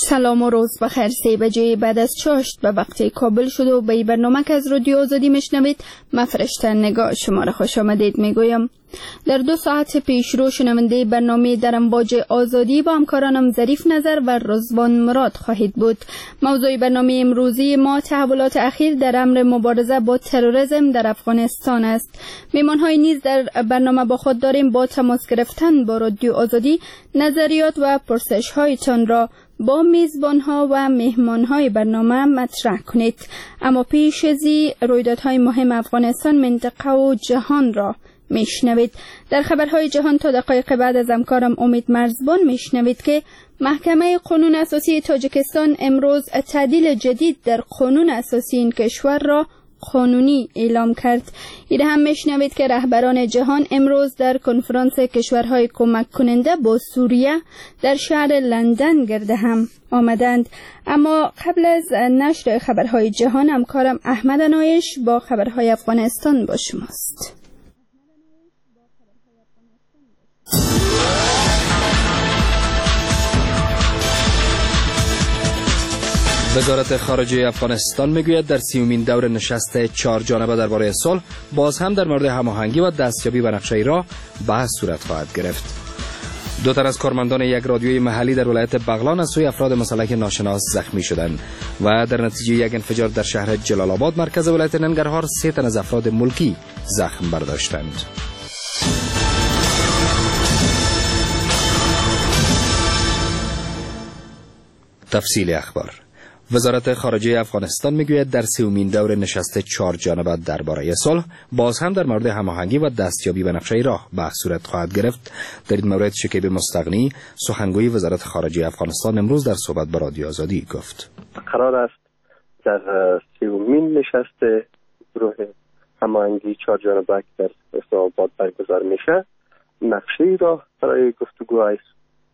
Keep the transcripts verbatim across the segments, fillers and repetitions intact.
سلام و روز بخیر. سه بجه بعد از چاشت به وقت کابل شد و به برنامه که از رادیو آزادی میشنوید من فرشته نگاه شما را خوش آمدید میگویم. در دو ساعت پیش رو شنونده برنامه در امواج آزادی با همکارانم ظریف نظر و رضوان مراد خواهید بود. موضوع برنامه امروزی ما تحولات اخیر در امر مبارزه با تروریسم در افغانستان است. میمان‌های نیز در برنامه با خود داریم. با تماس گرفتن با رادیو آزادی نظریات و پرسش‌هایتان را با میزبان‌ها و مهمان‌های برنامه مطرح کنید. اما پیش ازی رویدادهای مهم افغانستان، منطقه و جهان را میشنوید. در خبرهای جهان تا دقایق بعد از همکارم امید مرزبان میشنوید که محکمه قانون اساسی تاجیکستان امروز تعدیل جدید در قانون اساسی این کشور را قانونی اعلام کرد. این هم میشنوید که رهبران جهان امروز در کنفرانس کشورهای کمک کننده با سوریه در شهر لندن گرد هم آمدند. اما قبل از نشر خبرهای جهان همکارم احمد نایش با خبرهای افغانستان با شماست. وزارت خارجه افغانستان میگوید در سیومین دور نشست چهار جانبه درباره صلح باز هم در مورد هماهنگی و دستیابی به نقشه راه بحث صورت خواهد گرفت. دو تن از کارمندان یک رادیوی محلی در ولایت بغلان از سوی افراد مسلح ناشناس زخمی شدند و در نتیجه یک انفجار در شهر جلال آباد مرکز ولایت ننگرهار سه تن از افراد ملکی زخم برداشتند. تفصیل اخبار. وزارت خارجه افغانستان میگوید در سومین دور نشست چهار جانبه درباره صلح باز هم در مورد هماهنگی و دستیابی به نقشه راه بحث صورت خواهد گرفت. در این مورد شکیب مستغنی سخنگوی وزارت خارجه افغانستان امروز در صحبت با رادیو آزادی گفت قرار است در سومین نشست گروه هماهنگی چهار جانبه که در اسلام آباد برگزار میشه نقشه راه برای گفتگو است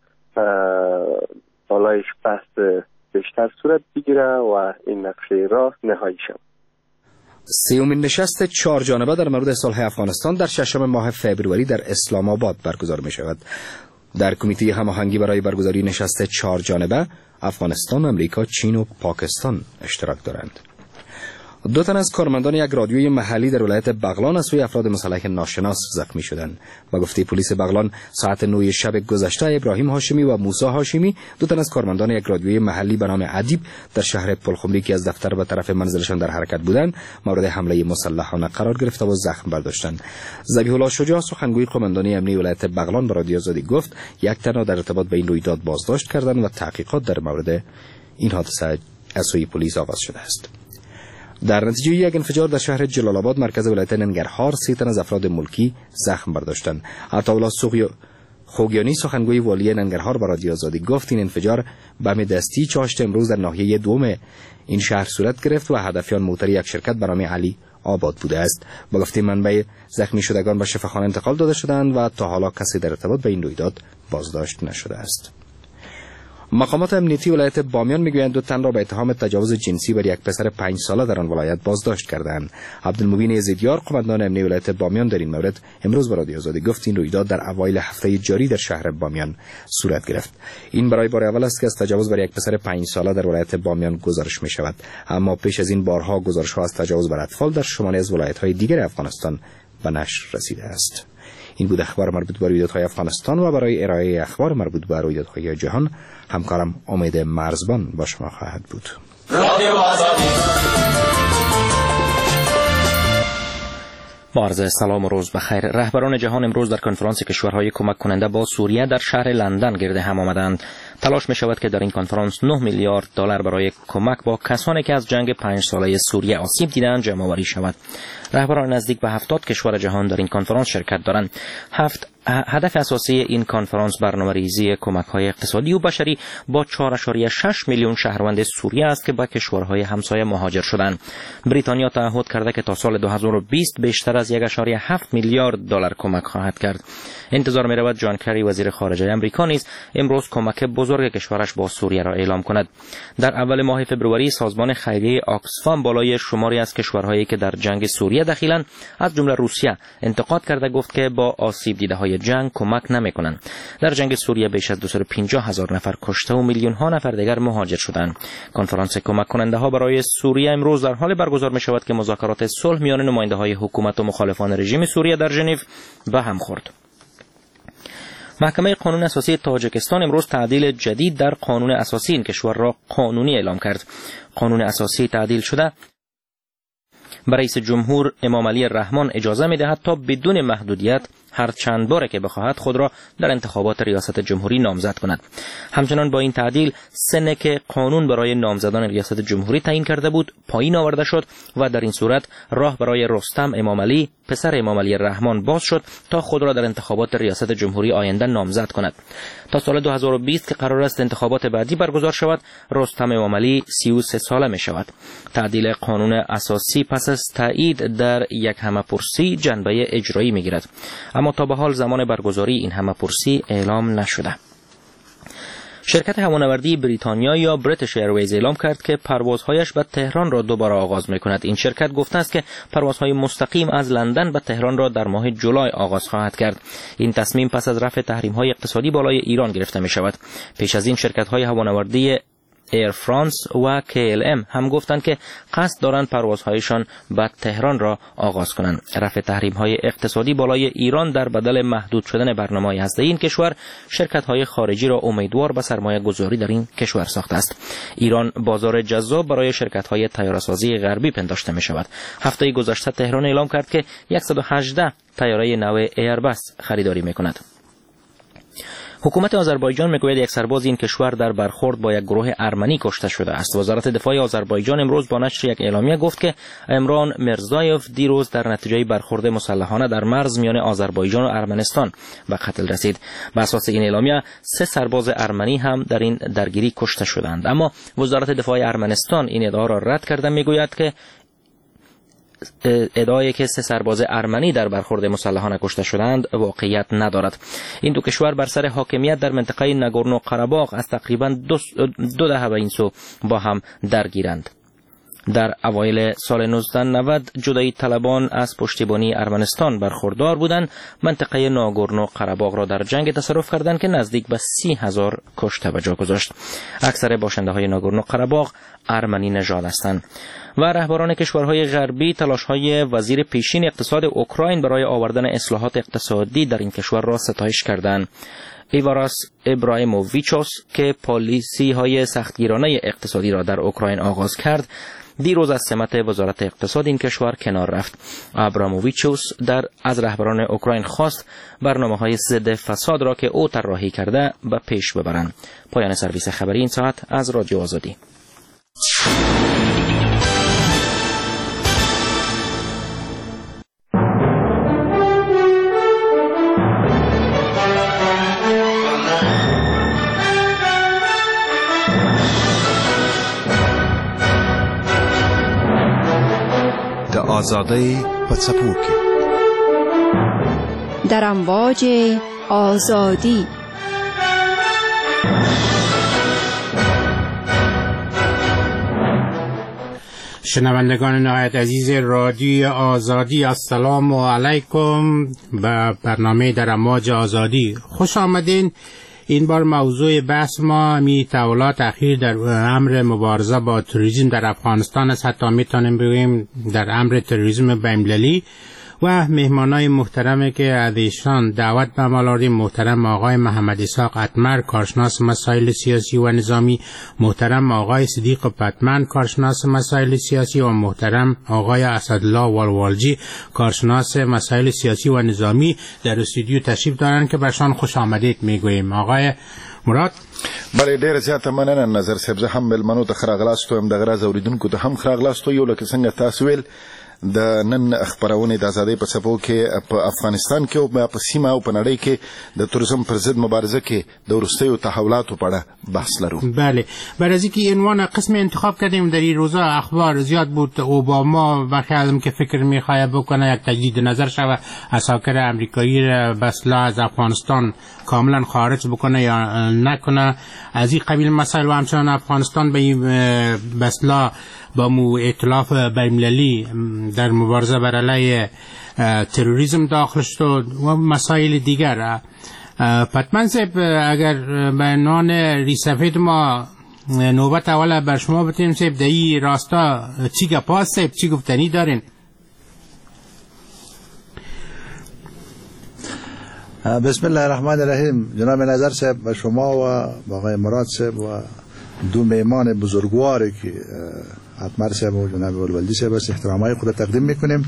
بالایش بحث بیشتر صورت بگیره و این نقشه راه نهایی شود. سیومین نشست چهار جانبه در مورد صلح افغانستان در ششم ماه فوریه در اسلام آباد برگزار می شود. در کمیته هماهنگی برای برگزاری نشست چهار جانبه افغانستان، امریکا، چین و پاکستان اشتراک دارند. دو تن از کارمندان یک رادیوی محلی در ولایت بغلان از سوی افراد مسلح ناشناس زخمی شدند. با گفته پلیس بغلان ساعت نه شب گذشته ابراهیم هاشمی و موسی هاشمی، دو تن از کارمندان یک رادیوی محلی به نام ادیب در شهر پلخمری که از دفتر به طرف منزلشان در حرکت بودند مورد حمله مسلحانه قرار گرفته و زخم برداشتند. ذبیح الله شجاع سخنگوی قماندانی امنیتی ولایت بغلان به رادیو آزادی گفت یک تن را در ارتباط با این رویداد بازداشت کردند و تحقیقات در مورد این حادثه از سوی پلیس آغاز شده است. در نتیجه یک انفجار در شهر جلال آباد مرکز ولایت ننگرهار سه تن از افراد ملکی زخم برداشتند. عطاالله خوگیانی سخنگوی والی ننگرهار به رادیو آزادی گفت این انفجار بم دستی چاشت امروز در ناحیه دوم این شهر صورت گرفت و هدفیان موتر یک شرکت به نام علی آباد بوده است. با گفته منبع زخمی شدگان به شفاخانه انتقال داده شدند و تا حالا کسی در ارتباط با این رویداد بازداشت نشده است. مقامات امنیتی ولایت بامیان میگویند دو تن را به اتهام تجاوز جنسی بر یک پسر پنج ساله در آن ولایت بازداشت کردند. عبدالمبین یزیدیار قماندان امنیتی ولایت بامیان در این مورد امروز به رادیو آزادی گفت این رویداد در اوایل هفته جاری در شهر بامیان صورت گرفت. این برای بار اول است که از تجاوز بر یک پسر پنج ساله در ولایت بامیان گزارش می شود. اما پیش از این بارها گزارش ها از تجاوز بر اطفال در شمال از ولایت های دیگر افغانستان به نشر رسیده است. این بود اخبار مربوط به رویدادهای افغانستان و برای ارائه اخبار مربوط به رویدادهای جهان همکارم امید مرزبان با شما خواهد بود. رادیو آزادی. با عرض سلام و روز بخیر. رهبران جهان امروز در کنفرانس کشورهای کمک کننده با سوریه در شهر لندن گرد هم آمدند. تلاش می شود که در این کنفرانس نه میلیارد دلار برای کمک با کسانی که از جنگ پنج ساله سوریه آسیب دیدند جمع آوری شود. رهبران نزدیک به هفتاد کشور جهان در این کنفرانس شرکت دارند. هفت هدف اساسی این کنفرانس برنامه‌ریزی کمک‌های اقتصادی و بشری با چهار ممیز شش میلیون شهروند سوریه است که به کشورهای همسایه مهاجر شدند. بریتانیا تعهد کرده که تا سال دو هزار و بیست بیشتر از یک ممیز هفت میلیارد دلار کمک خواهد کرد. انتظار می‌رود جان کری وزیر خارجه آمریکا نیز امروز کمک بزرگ کشورش با سوریه را اعلام کند. در اول ماه فوریه سازمان خیریه آکسفام بالای شماری از کشورهایی که در جنگ سوریه دخیلند از جمله روسیه انتقاد کرده گفت که با آسیب دیده‌های برای جنگ کمک نمی‌کنند. در جنگ سوریه بیش از دویست و پنجاه هزار نفر کشته و میلیون ها نفر دیگر مهاجر شدند. کنفرانس کمک کننده ها برای سوریه امروز در حال برگزار می شود که مذاکرات صلح میان نماینده های حکومت و مخالفان رژیم سوریه در ژنو به هم خورد. محکمه قانون اساسی تاجیکستان امروز تعدیل جدید در قانون اساسی این کشور را قانونی اعلام کرد. قانون اساسی تعدیل شده به رئیس جمهور امام علی رحمان اجازه می دهد تا بدون محدودیت هر چند باره که بخواهد خود را در انتخابات ریاست جمهوری نامزد کند. همچنان با این تعدیل سن که قانون برای نامزدان ریاست جمهوری تعیین کرده بود پایین آورده شد و در این صورت راه برای رستم امام علی پسر امام علی رحمان باز شد تا خود را در انتخابات ریاست جمهوری آینده نامزد کند. تا سال دو هزار و بیست که قرار است انتخابات بعدی برگزار شود، رستم امام علی سی و سه ساله می شود. تعدیل قانون اساسی پس از تایید در یک همه‌پرسی جنبه اجرایی می گیرد، اما تا به حال زمان برگزاری این همه‌پرسی اعلام نشده. شرکت هوانوردی بریتانیا یا بریتیش ایرویز اعلام کرد که پروازهایش به تهران را دوباره آغاز می‌کند. این شرکت گفته است که پروازهای مستقیم از لندن به تهران را در ماه جولای آغاز خواهد کرد. این تصمیم پس از رفع تحریم‌های اقتصادی بالای ایران گرفته می‌شود. پیش از این شرکت‌های هوانوردی ایر فرانس و کی ال ام هم گفتند که قصد دارند پروازهایشان به تهران را آغاز کنند. رفع تحریم‌های اقتصادی بالای ایران در بدل محدود شدن برنامه‌های هسته‌ای این کشور شرکت‌های خارجی را امیدوار به سرمایه‌گذاری در این کشور ساخته است. ایران بازار جذاب برای شرکت‌های طیاره‌سازی غربی پنداشته می‌شود. هفته گذشته تهران اعلام کرد که صد و هجده طیاره نو ایربس خریداری می‌کند. حکومت آذربایجان میگوید یک سرباز این کشور در برخورد با یک گروه ارمنی کشته شده است. وزارت دفاع آذربایجان امروز با نشر یک اعلامیه گفت که عمران مرزایف دیروز در نتیجه برخورد مسلحانه در مرز میان آذربایجان و ارمنستان به قتل رسید. بر اساس این اعلامیه سه سرباز ارمنی هم در این درگیری کشته شدند، اما وزارت دفاع ارمنستان این ادعا را رد کرده میگوید که ادعایی که سه سرباز ارمنی در برخورد مسلحانه کشته شدند واقعیت ندارد. این دو کشور بر سر حاکمیت در منطقه ناگورنو قره‌باغ از تقریبا دو, دو دهه به این سو با هم درگیرند. در اوایل سال نوزده نود جدایی طلبان از پشتیبانی ارمنستان برخوردار بودند. منطقه ناگورنو قره‌باغ را در جنگ تصرف کردند که نزدیک به سی هزار کشته به جا گذاشت. اکثر باشنده های ناگورنو قره‌باغ ارمنی نژاد هستند. و رهبران کشورهای غربی تلاش‌های وزیر پیشین اقتصاد اوکراین برای آوردن اصلاحات اقتصادی در این کشور را ستایش کردند. ایواراس ابراهیموویچوس که پالیسی‌های سختگیرانه اقتصادی را در اوکراین آغاز کرد، دیروز از سمت وزارت اقتصاد این کشور کنار رفت. ابراهیموویچوس در از رهبران اوکراین خواست برنامه‌های ضد فساد را که او طراحی کرده به پیش ببرند. پایان سرویس خبری این ساعت از رادیو آزادی. آزادی په څپو کې در امواج آزادی. شنوندگان نهایت عزیز رادیو آزادی، السلام علیکم به برنامه در امواج آزادی خوش آمدین. این بار موضوع بحث ما می تحولات اخیر در امر مبارزه با تروریسم در افغانستان است. حتی میتونیم بگوییم در امر تروریسم بین‌المللی و مهمانای محترمی که از ایشان دعوت به عمل آوردیم، محترم آقای محمد اسحاق اتمر، کارشناس مسائل سیاسی و نظامی، محترم آقای صدیق پتمن، کارشناس مسائل سیاسی، و محترم آقای اسدالله والوالجی، کارشناس مسائل سیاسی و نظامی در استودیو تشریف دارند که برشان خوش آمدید میگوییم. آقای مراد. بله، ډیر زیاته مننه نظر صاحب. زه هم ملمنو ته خراغلاستو هم دغه راز اوریدونکو ته هم خراغلاستو یو لکه څنګه تاسو ویل د نن خبرونه د ازادۍ په څپو کې په افغانستان کې او په سیمه او په نړۍ کې د توریزم پر ضد مبارزه کې د وروستیو تحولاتو په اړه بحث لرو. بله، برای از اینکه عنوان قسم انتخاب کردیم در این روزا اخبار زیاد بود. اوباما بخیالم که فکر میخواه بکنه یک تجدید نظر شود، اساکر امریکایی را به اصطلاح از افغانستان کاملا خارج بکنه یا نکنه، از این قبیل مسائل. و همچنان افغانستان به این به اصطلاح با مو ائتلاف بین‌المللی در مبارزه بر علیه تروریسم داخل شد و مسائل دیگر. پتمن صاحب اگر به نان ریسفید ما نوبت اولا بر شما بتیم صاحب در این راستا چی گپاس صاحب چی گفتنی دارین؟ بسم الله الرحمن الرحیم. جناب نظر صاحب و شما و آقای مراد صاحب و دو میمان بزرگواری که اتمر صاحب و جناب ولولدی صاحب است احترامای خود تقدیم میکنیم.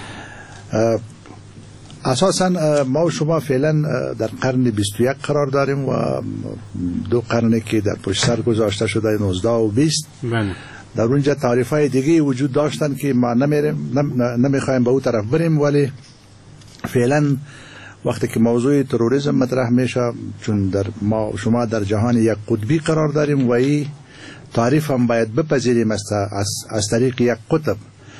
اساسا ما و شما فعلا در قرن بیست و یک قرار داریم و دو قرنی که در پشت سر گذاشته شده نوزده و بیست در اونجا تعریف های دیگه وجود داشتن که ما نمیریم نمیخوایم به اون طرف بریم، ولی فعلا وقتی که موضوع تروریسم مطرح میشه، چون در ما شما در جهان یک قطبی قرار داریم و این تعریف هم باید بپذیریم از, از طریق یک قطب،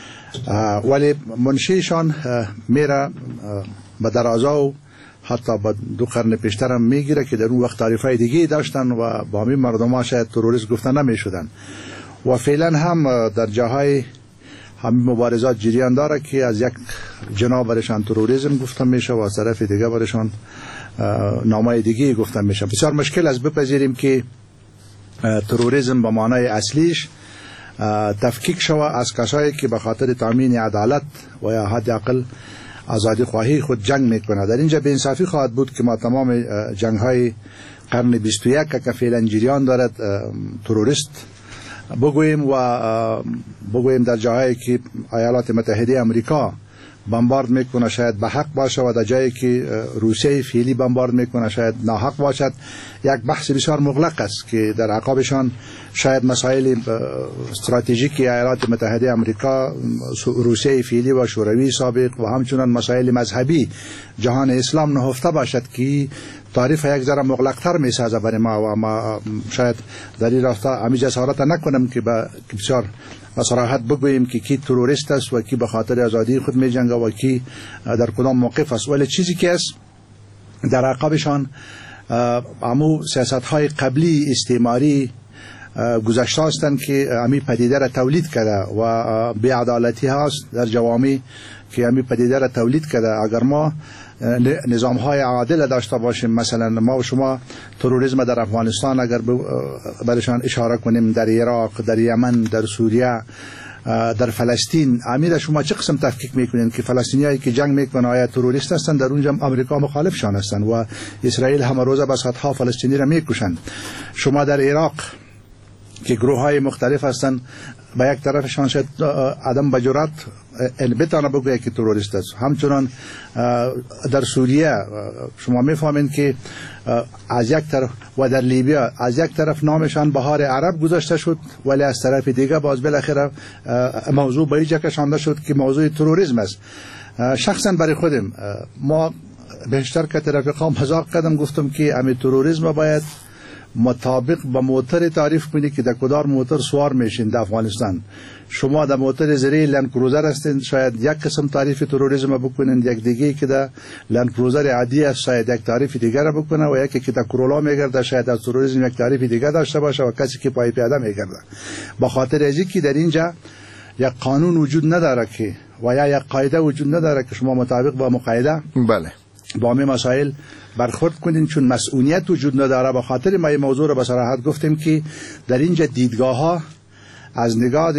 ولی منشیشان میره به درازا و حتی با دو قرن پیشتر هم میگیره که در اون وقت تعریفای دیگه داشتن و با همین مردم ها شاید تروریست گفته نمیشدن و فعلا هم در جاهای همین مبارزات جریان داره که از یک جناح برشان تروریسم گفته میشه و از طرف دیگه برشان نامای دیگه گفته میشه. بسیار مشکل است بپذیریم که تروریسم به معنای اصلیش تفکیک شوه از کسایی که به خاطر تامین عدالت و یا حداقل آزادی خواهی خود جنگ میکنه. در اینجا به انصافی خواهد بود که ما تمام جنگ های قرن بیست و یک که فعلا جریان دارد تروریست بگوییم و بگوییم در جاهایی که ایالات متحده امریکا بمبارد میکنه شاید به حق باشه و در جایی که روسیه فعلی بمبارد میکنه شاید ناحق باشد. یک بحث بسیار مغلق است که در عقابشان شاید مسائل استراتژیکی ایالات متحده امریکا، روسیه فعلی و شوروی سابق و همچنان مسائل مذهبی جهان اسلام نهفته باشد که تعریف یک ذره مغلق‌تر میسازه برای ما و ما شاید در این راستا همی جسارت نکنم که به بسیار صراحت بگوییم که کی تروریست است و کی به خاطر آزادی خود می جنگه و کی در کدام موقف است، ولی چیزی که است در عقبشان امو سیاست های قبلی استعماری گذشته هستند که همی پدیده را تولید کرده و بی‌عدالتی هاست در جوامع که همی پدیده را تولید کرده. اگر ما نظام های عادل داشته باشیم، مثلا ما و شما تروریسم در افغانستان اگر برشان اشاره کنیم، در عراق، در یمن، در سوریه، در فلسطین، امیر شما چه قسم تفکیک میکنین که فلسطینیایی که جنگ میکنن آیا تروریست هستند؟ در اونجا امریکا مخالفشان هستند و اسرائیل همه روزه به صدها فلسطینی را میکشند. شما در عراق که گروه های مختلف هستند، با یک طرفشان شاید عدم بجرات بتانه بگویه که تروریست است. همچنان در سوریه شما میفهمین که از یک طرف و در لیبیا از یک طرف نامشان بهار عرب گذاشته شد، ولی از طرف دیگه باز بالاخره موضوع به اینجا کشانده شد که موضوع تروریسم است. شخصا برای خودم ما بیشتر که رفیقام مذاق کردم، گفتم که امی تروریسم باید مطابق با موتر تعریف کنید که در کدار موتر سوار میشین در افغانستان. شما در موتر زیری لند کروزر هستین، شاید یک قسم تعریف تروریسم بکنین، یک دیگه که در لند کروزر عادی است شاید یک تعریف دیگر را بکنه و یکی که در کرولا میگرده شاید از تروریسم یک تعریف دیگر داشته باشه و کسی که پای پیاده میگرده. با خاطر ازی که در اینجا یک قانون وجود نداره که و یا یک قاعده وجود نداره که شما مطابق با مقایده بله با همه مسائل برخورد کنین، چون مسئولیت وجود نداره. به خاطر ما این موضوع رو به صراحت گفتیم که در اینجا دیدگاه ها از نگاه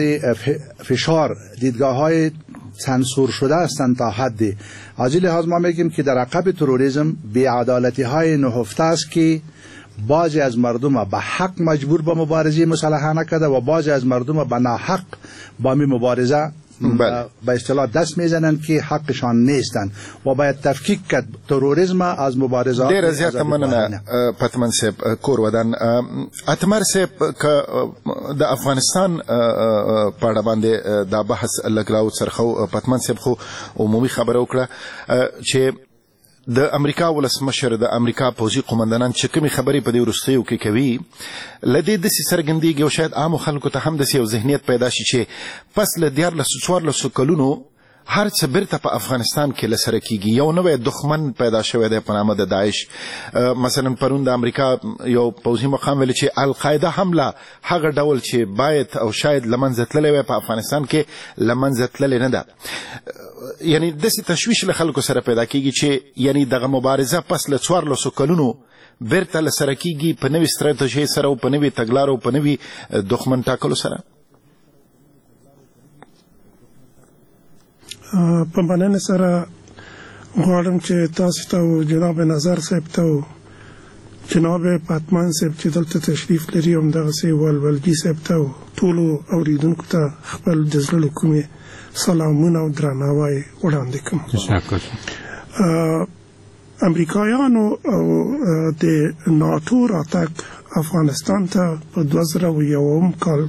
فشار دیدگاه های سانسور شده هستند تا حدی. از این لحاظ ما میگیم که در عقب تروریسم بی‌عدالتی های نهفته است که بعضی از مردم به حق مجبور به مبارزه مسلحانه کرده و بعضی از مردم به ناحق با می مبارزه بله. به اصطلاح دست میزنن که حقشان نیستن و باید تفکیک کرد تروریسم از مبارزات. ډیر زیات مننه پتمن صاحب کور ودان. اتمر صاحب که د افغانستان په اړه باندې دا بحث لګراو سرخو پتمن صاحب خو عمومي خبره وکړه چې د امریکا ولسمشر د امریکا پوځي قومندانان چې کومې خبرې په دې وروستیو کې کوي لدې داسې څرګندېږي او شاید عامو خلکو ته هم داسې یو ذهنیت پیدا شي چې پس له دیارلسو څوارلسو کلونو هر څه بیرته په افغانستان کې لسره کیږي. یو نوی دښمن پیدا شوی دی په نامه د داعش. مثلا پرون د امریکا یو پوځي مقام ویل چې القاعده حمله هغه ډول چې باید او شاید لمنځه تللی وای په افغانستان کې لمنځه تللی نه ده. یعنی داسې تشویش له خلکو سره پیدا کیږي چې یعنی دغه مبارزه پس له څوارلسو کلونو بیرته لسره کیږي په نوې ستراتیژۍ سره او په نوې تګلارو او په نوې دښمن ټاکلو سره. په مننه سره غواړم چې تاسو ته جناب نظر صاحب ته جناب پاتمان صاحب چې دلته تشریف لري همدغسې ولولګي صاحب ته ټولو اوریدونکو ته خپل د زړه له کومې سلامونه او درناوی وړاندې کوم. امریکایانو او د ناتو راتګ افغانستان ته په دوه زره او یوم کال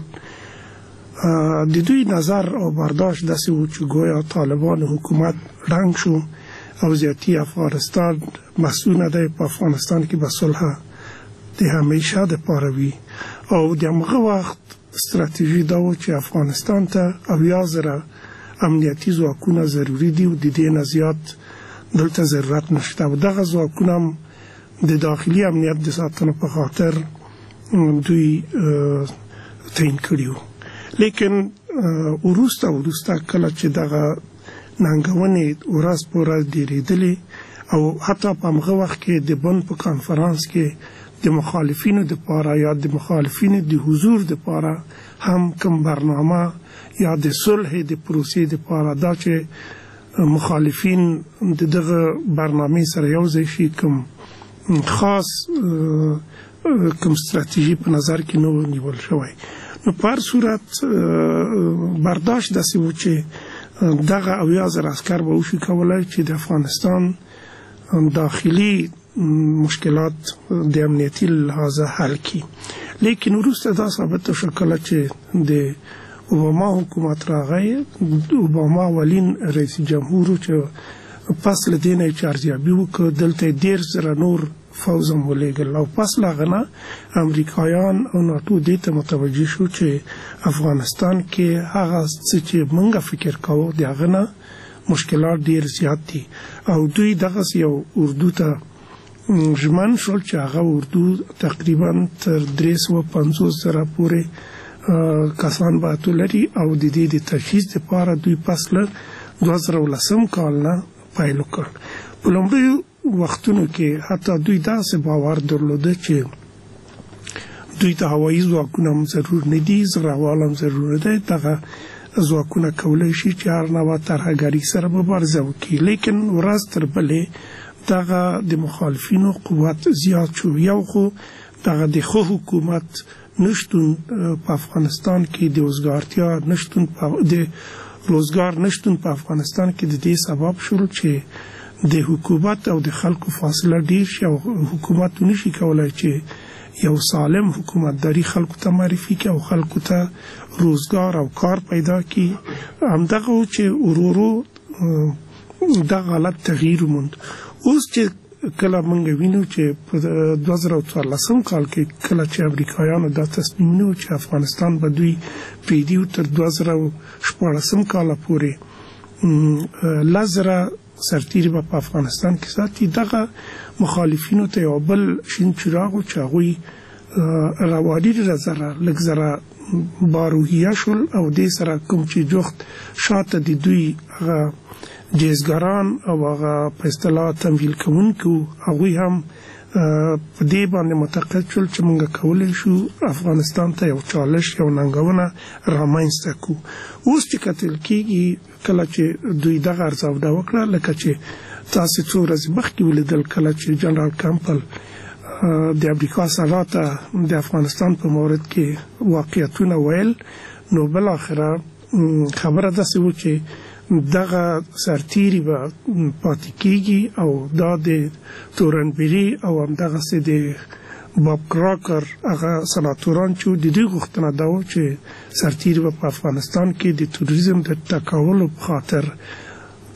د دوی نظر او برداشت داسې و چې گویا طالبان حکومت ړنګ شو او زیاتي افغانستان مسؤل دی په افغانستان کې به صلح د همیشه دپاره وي او د همغه وخت ستراتیژي دا و چې افغانستان ته اویا زره امنیتي ځواکونه ضروري دي او د دې نه زیات دلته ضرورت نشته او دغه ځواکونه هم د داخلي امنیت د ساتنې په خاطر دوی تعیین کړي وو. لیکن وروسته وروسته کله چې دغه ننګونې ورځ په ورځ ډېرېدلې او حتی په همغه وخت کې د بن په کانفرانس کې د مخالفینو دپاره یا د مخالفینو د حضور دپاره هم کوم برنامه یا د صلح د پروسې دپاره دا چې مخالفین د دغه برنامې سره یو ځای شي کوم خاص کوم ستراتیژي په نظر کې نه و نیول شوی. نو په هر صورت برداشت داسې و چې دغه اویا زره عسکر به وشي کولی چې د افغانستان داخلي مشکلات د امنیتي لحاظه حل کړي. لیکن وروسته دا ثابته شو کله چې د اوباما حکومت راغی، اوباما اولین رئیس جمهور چې پس له دې نه چې ارزیابي وکړه دلته دېرش زره نور فوز هم ولېږل او پس له هغه نه امریکایان او ناټو دې ته متوجه شو چې افغانستان کې هغه څه چې موږ فکر کوو د هغه نه مشکلات ډېر زیات دي او دوی دغسې یو اردو ته ژمن شول چې هغه اردو تقریبا تر درې سوه پنځوس زره پورې کسان به اتو لري او د دې د تجهیز دپاره دوی پس له دوه زره ولسم کال نه پیل وکړ. په لومړیو وختونو کې حتی دوی داسې باور درلوده چې دوی ته هوایي ځواکونه هم ضرور نه دي، زغروال هم ضرور نه دی، دغه ځواکونه کولی شي چې هر نوع ترهګري سره مبارزه وکړي. لیکن ورځ تر بلې دغه د مخالفینو قوت زیات شو. یو خو دغه د ښه حکومت نشتون په افغانستان کې د وزګارتیا نشتون د روزګار نشتون په افغانستان کې د دې سبب شول چې د حکومت او د خلکو فاصله ډیر شي او حکومت نشي کولای چې یو سالم حکومتداري خلکو ته معرفي کړي او خلکو ته روزګار او کار پیدا کړي. همدغه چې ورورو دغه حالت تغییر وموند. اوس چې کله موږ وینو چې په دوه زره او څوارلسم کال کې کله چې امریکایانو دا تصمیم ونیو چې افغانستان به دوی پرېږدي تر دوه زره او شپاړسم کاله پورې لس زره سرتیري به په افغانستان کې ساتي، دغه مخالفینو ته یو بل شین چراغ و چې هغوی رواني زره لږ زره باروحیه شول او دې سره کوم چې جفت شاته د دوی هغه جیزګران او هغه په اصطلاح تمویل کوونکو هغوی هم په دې باندې معتقد شول چې موږ کولی شو افغانستان ته یو چالش یو ننګونه رامنځته کړو. اوس چې کتل کېږي کله چې دوی دغه ارزاوده وکړه لکه چې تاسې څو ورځې مخکې ولیدل کله چې جنرال کمپل د امریکا سلا ته د افغانستان په مورد کې واقعیتونه ویل، نو بالاخره خبره داسې و چې دغه سرتیري به پاتې کېږي او دا د تورنبري او همدغسې د باب کراکر هغه سناتوران چې د دوی غوښتنه دا و چې سرتیري به په افغانستان کې د توریزم د ټکولو په خاطر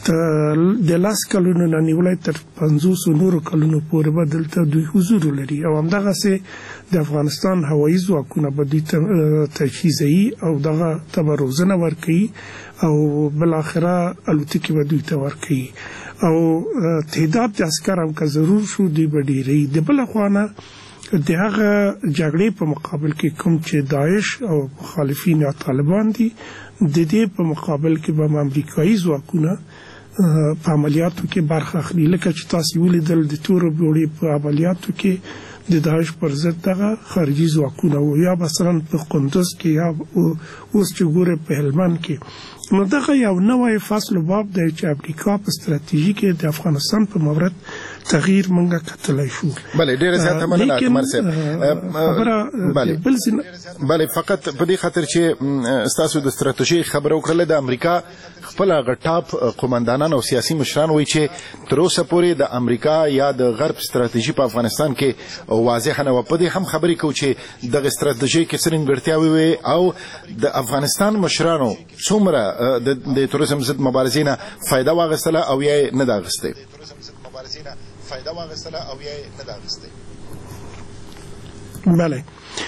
د لاس کلونو نه نیولای تر پنځوس نورو کلونو پورې به دلته دوی حضور لري او همدغسې د افغانستان هوایي ځواکونه به دوی ته تجهیزوي او دغه ته به روزنه ورکوي او بالاخره الوتکې به دوی ته ورکوي او تعداد د عسکر هم که ضرور شو دوی به ډېروي. د بله خوا نه د هغه جګړې په مقابل کې کوم چې داعش او مخالفین یا طالبان دي د دې په مقابل کې به امریکایي ځواکونه په عملیاتو کې برخه اخلي. لکه چې تاسو ولیدل د تورو بیړۍ په عملیاتو کې د داعش پر ضد دغه خارجي ځواکونه و یا مثلا په قندوز کې یا اوس چې ګوره په هلمند کې. نو دغه یو نوی فصل باب دی چې امریکا په ستراتیژي کې د افغانستان په مورد تغییر منګه کتلای شو. بله ډیره زیاته مننه اکمل صاحب. بله بله فقط په دې خاطر چې تاسو د ستراتیژي خبرو کړله د امریکا خپل غټاپ قومندانان او سیاسي مشران وایي چې تر اوسه پورې د امریکا یا د غرب ستراتیژي په افغانستان کې واضح نه و. په دې هم خبرې کوو چې دغه ستراتیژي کې څه نیمګړتیاوې وي او د افغانستان مشرانو څومره د تروریزم ضد مبارزې نه فایده واخیستله او یا یې نه ده اخیستې. فایده واخیستله او یا یې نه ده اخیستې. بله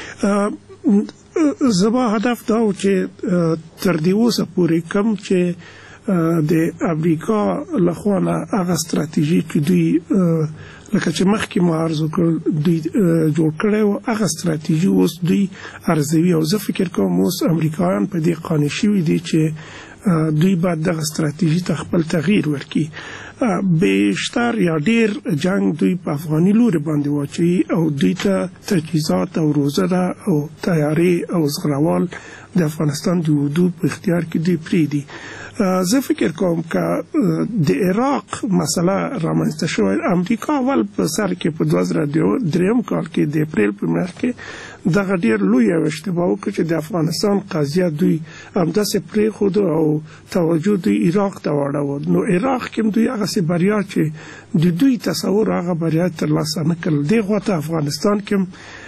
زما هدف دا و چې تر دې اوسه پورې کوم چې د امریکا لخوا نه هغه ستراتیژي چې دوی لکه چې مخکې مو عرض وکړ دوی جوړ کړی و هغه ستراتیژي اوس دوی ارزوي او زه فکر کوم اوس امریکایان په دې قانع شوي دي چې دوی باید دغه ستراتیژي ته خپل تغییر ورکړي. بیشتر یا ډیر جنگ دوی په افغاني لوري باندې واچوي او دوی ته تجهیزات او روزنه او تیاری او زغروال د افغانستان د حدود په اختیار کې دوی پریږدي. زه فکر کوم که د عراق مسله رامنځته شوی امریکا اول په سر کې په دوه زره دریم کال کې د اپریل په میاشت کې دغه ډیر لوی اشتباه وکړ چې د افغانستان قضیه دوی همداسې پرېښود او توجه دوی عراق ته واړول. نو عراق کې دوی هغسې بریا چې د دوی تصور هغه بریا ترلاسه نه کړل. دې خوا ته افغانستان کې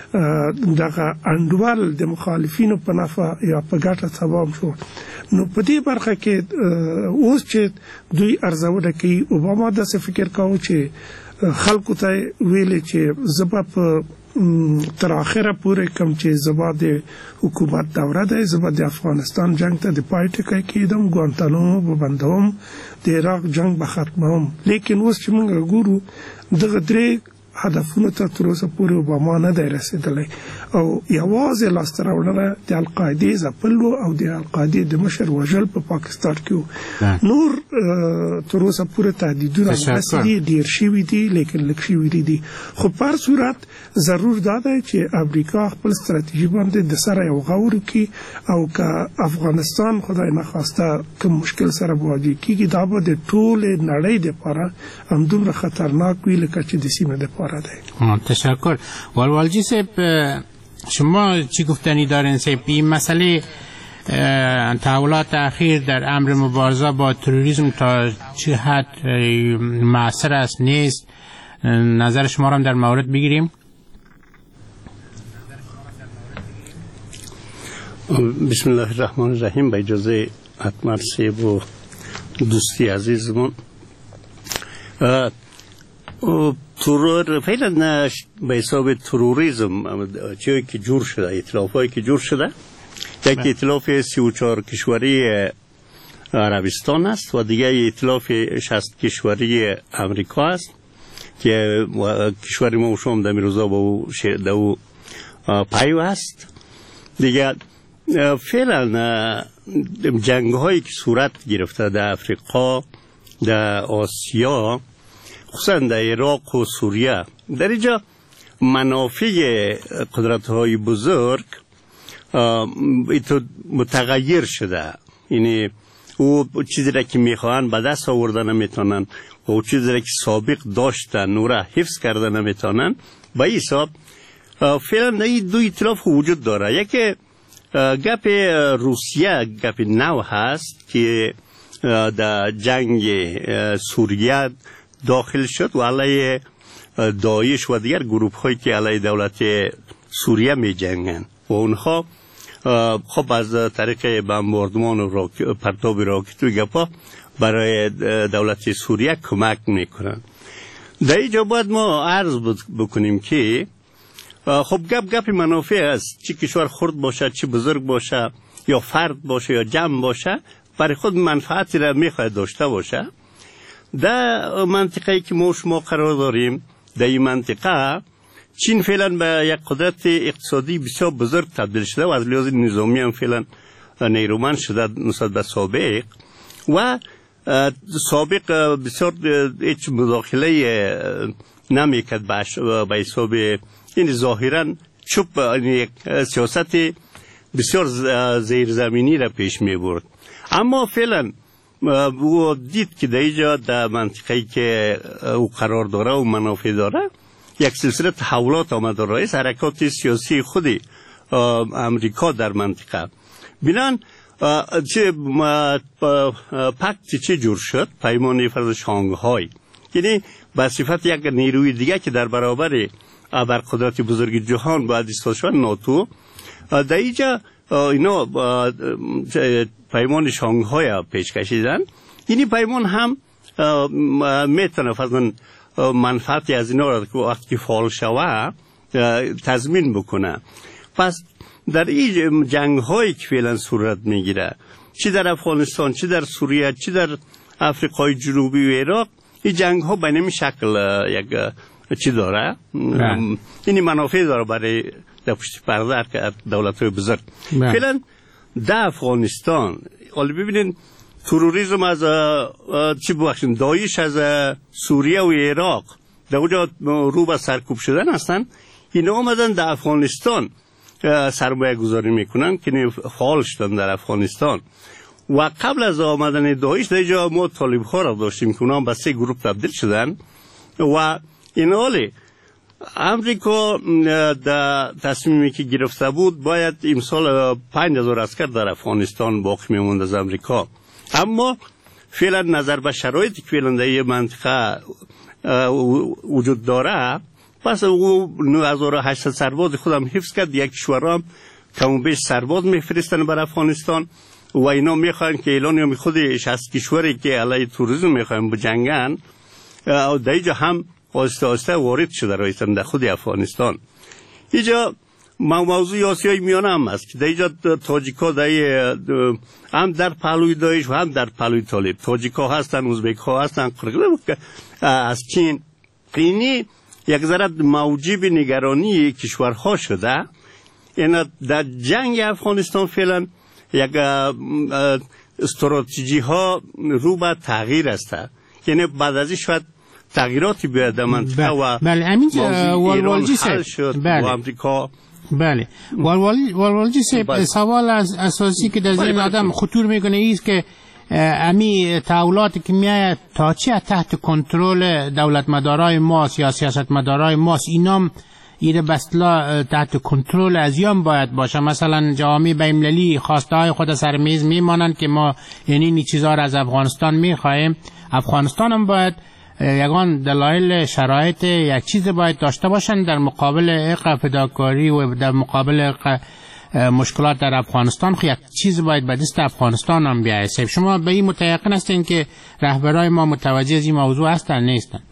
دغه انډول د مخالفینو په نفع یا په ګټه تمام شو. نو په دې برخه کې اوس چې دوی ارزونه کوي اوباما داسې فکر کاوه چې خلکو ته ویلې چې زه په تر اخره پورې کوم چې زما د حکومت دوره ده زه به د افغانستان جنگ ته د پای ټکی کېدم ګوانتانامو به بندوم د عراق جنگ به ختموم. لیکن اوس چې موږ ګورو دغه درې هدفونو ته تر اوسه پورې اوباما نه دی رسېدلی او یوازې لاسته راوړنه د القاعدې ځپل و او د القاعدې د مشر وژل په پاکستان کې و. نور تر اوسه پورې تهدیدونه هسې دي ډېر شوي دي لیکن لږ شوي دي. خو په هر صورت ضرور دا دی چې امریکا خپل ستراتیژي باندې د سره یو غور وکړي او که افغانستان خدای نخواسته کوم مشکل سره مواجه کېږي دا به د ټولې نړۍ دپاره همدومره خطرناک وي لکه چې د سیمې دپاره دی. تشکر. والوالجی صاحب شما چی گفتنی دارین صاحب این مسئله تحولات اخیر در امر مبارزه با تروریسم تا چه حد مؤثر است نیست نظر شما را هم در مورد بگیریم؟ بسم الله الرحمن الرحیم. با اجازه اتمر صاحب و دوستی عزیزمون ترور فعلا به حساب تروریسم چیزی که جور شده ائتلافایی که جور شده یک ائتلاف سی و چهار کشوری عربستان است و دیگه ائتلاف شصت کشوری امریکا است که کشوری ما و شما در روزا با او دو پیو است. دیگه فعلا جنگ هایی که صورت گرفته در افریقا در آسیا خصوصا در عراق و سوریه در اینجا منافع قدرت های بزرگ متغیر شده. یعنی او چیزی را که میخواهن به دست آورده نمیتونن و او چیزی را که سابق داشتن او را حفظ کرده نمیتونن. به این حساب فعلا این دو ائتلاف وجود داره. یکی گپ روسیه گپ نو هست که در جنگ سوریه داخل شد و علیه داعش و دیگر گروپ هایی که علیه دولت سوریه می جنگن و اونها خب از طریق بمباردمان و راک... پرتاب راکت و گپا برای دولت سوریه کمک میکنن. در اینجا باید ما عرض بکنیم که خب گپ گپ منافع است، چی کشور خرد باشه، چی بزرگ باشه، یا فرد باشه یا جمع باشه، برای خود منفعتی را میخواهد داشته باشه. در منطقه‌ای که ما شما قرار داریم، در این منطقه چین فعلا به یک قدرت اقتصادی بسیار بزرگ تبدیل شده و از لحاظ نظامی هم فعلا نیرومند شده نسبت به سابق و سابق بسیار هیچ مداخله نمیکرد به حساب این ظاهرا چوب یک سیاست بسیار زیرزمینی را پیش می برد. اما فعلا او دید که در اینجا در منطقه‌ای که او قرار داره و منافع داره یک سلسله تحولات آمده رئیس حرکات سیاسی خودی امریکا در منطقه بینان چه پکت چه جور شد، پیمان فرض شانگهای، یعنی به صفت یک نیروی دیگه که در برابر ابرقدرت بزرگ جهان باید ایستاده شد، ناتو، در اینجا اینا پیمان شانگهای پیش کشیدن. یعنی پیمان هم میتونه فضلا منفعتی از اینا را که وقتی فعال شوه تضمین بکنه. پس در این جنگ هایی که فعلا صورت میگیره، چی در افغانستان، چی در سوریه، چی در افریقای جنوبی و عراق، این جنگ ها به نمی شکل یک چی داره، این منافع داره برای در پشت پرده که دولت های بزرگ. فعلا در افغانستان حالا ببینین تروریسم از چی بخشن داعش از سوریه و عراق در اونجا رو به سرکوب شدن هستن، اینا آمدن در افغانستان سرمایه گذاری میکنن که فعال شدن در افغانستان. و قبل از آمدن داعش در اینجا ما طالب ها را داشتیم که اونا به سه گروه تبدیل شدن و این حالی امریکا در تصمیمی که گرفته بود باید امسال پنج هزار عسکر در افغانستان باقی میموند از امریکا، اما فعلا نظر به شرایطی که فعلا در این منطقه وجود داره، پس او نه هزار و هشتصد سرباز خودم حفظ کرد. یک کشورام کم و بیش سرباز میفرستن بر افغانستان و اینا میخوان که اعلان خودش از کشوری که علیه تروریسم میخوان بجنگن و در اینجا هم آسته آسته وارد شده رایستن در خود افغانستان. اینجا موضوع آسیای میانه هم است که در اینجا تاجیکا هم در پهلوی داعش و هم در پهلوی طالب، تاجیکا هستن، ازبک ها هستن، از چین. اینی یک ذره موجب نگرانی کشورها شده. این در جنگ افغانستان فعلا یک استراتژی ها رو به تغییر است، یعنی بعد از این شاید تغییراتی بیاد در منطقه و بله همین والوالجی حل شد بله. و امریکا بله والوالجی صاحب سوال از اساسی که در ذهن آدم خطور میکنه ایست که امی تحولاتی که میاد تا چه تحت کنترل دولت مدارای ماست یا سیاست مدارای ماست، اینام ایره بسلا تحت کنترل از یام باید باشه. مثلا جامعه بین‌المللی خواسته های خود سر میز میمانند که ما یعنی این چیزا را از افغانستان میخوایم، افغانستان هم باید یگان دلایل شرایط یک چیز باید داشته باشن در مقابل اقا فداکاری و در مقابل اقا مشکلات در افغانستان. خب یک چیز باید به دست افغانستان هم بیاید. شما به این متیقن هستین که رهبرای ما متوجه از این موضوع هستن نیستن؟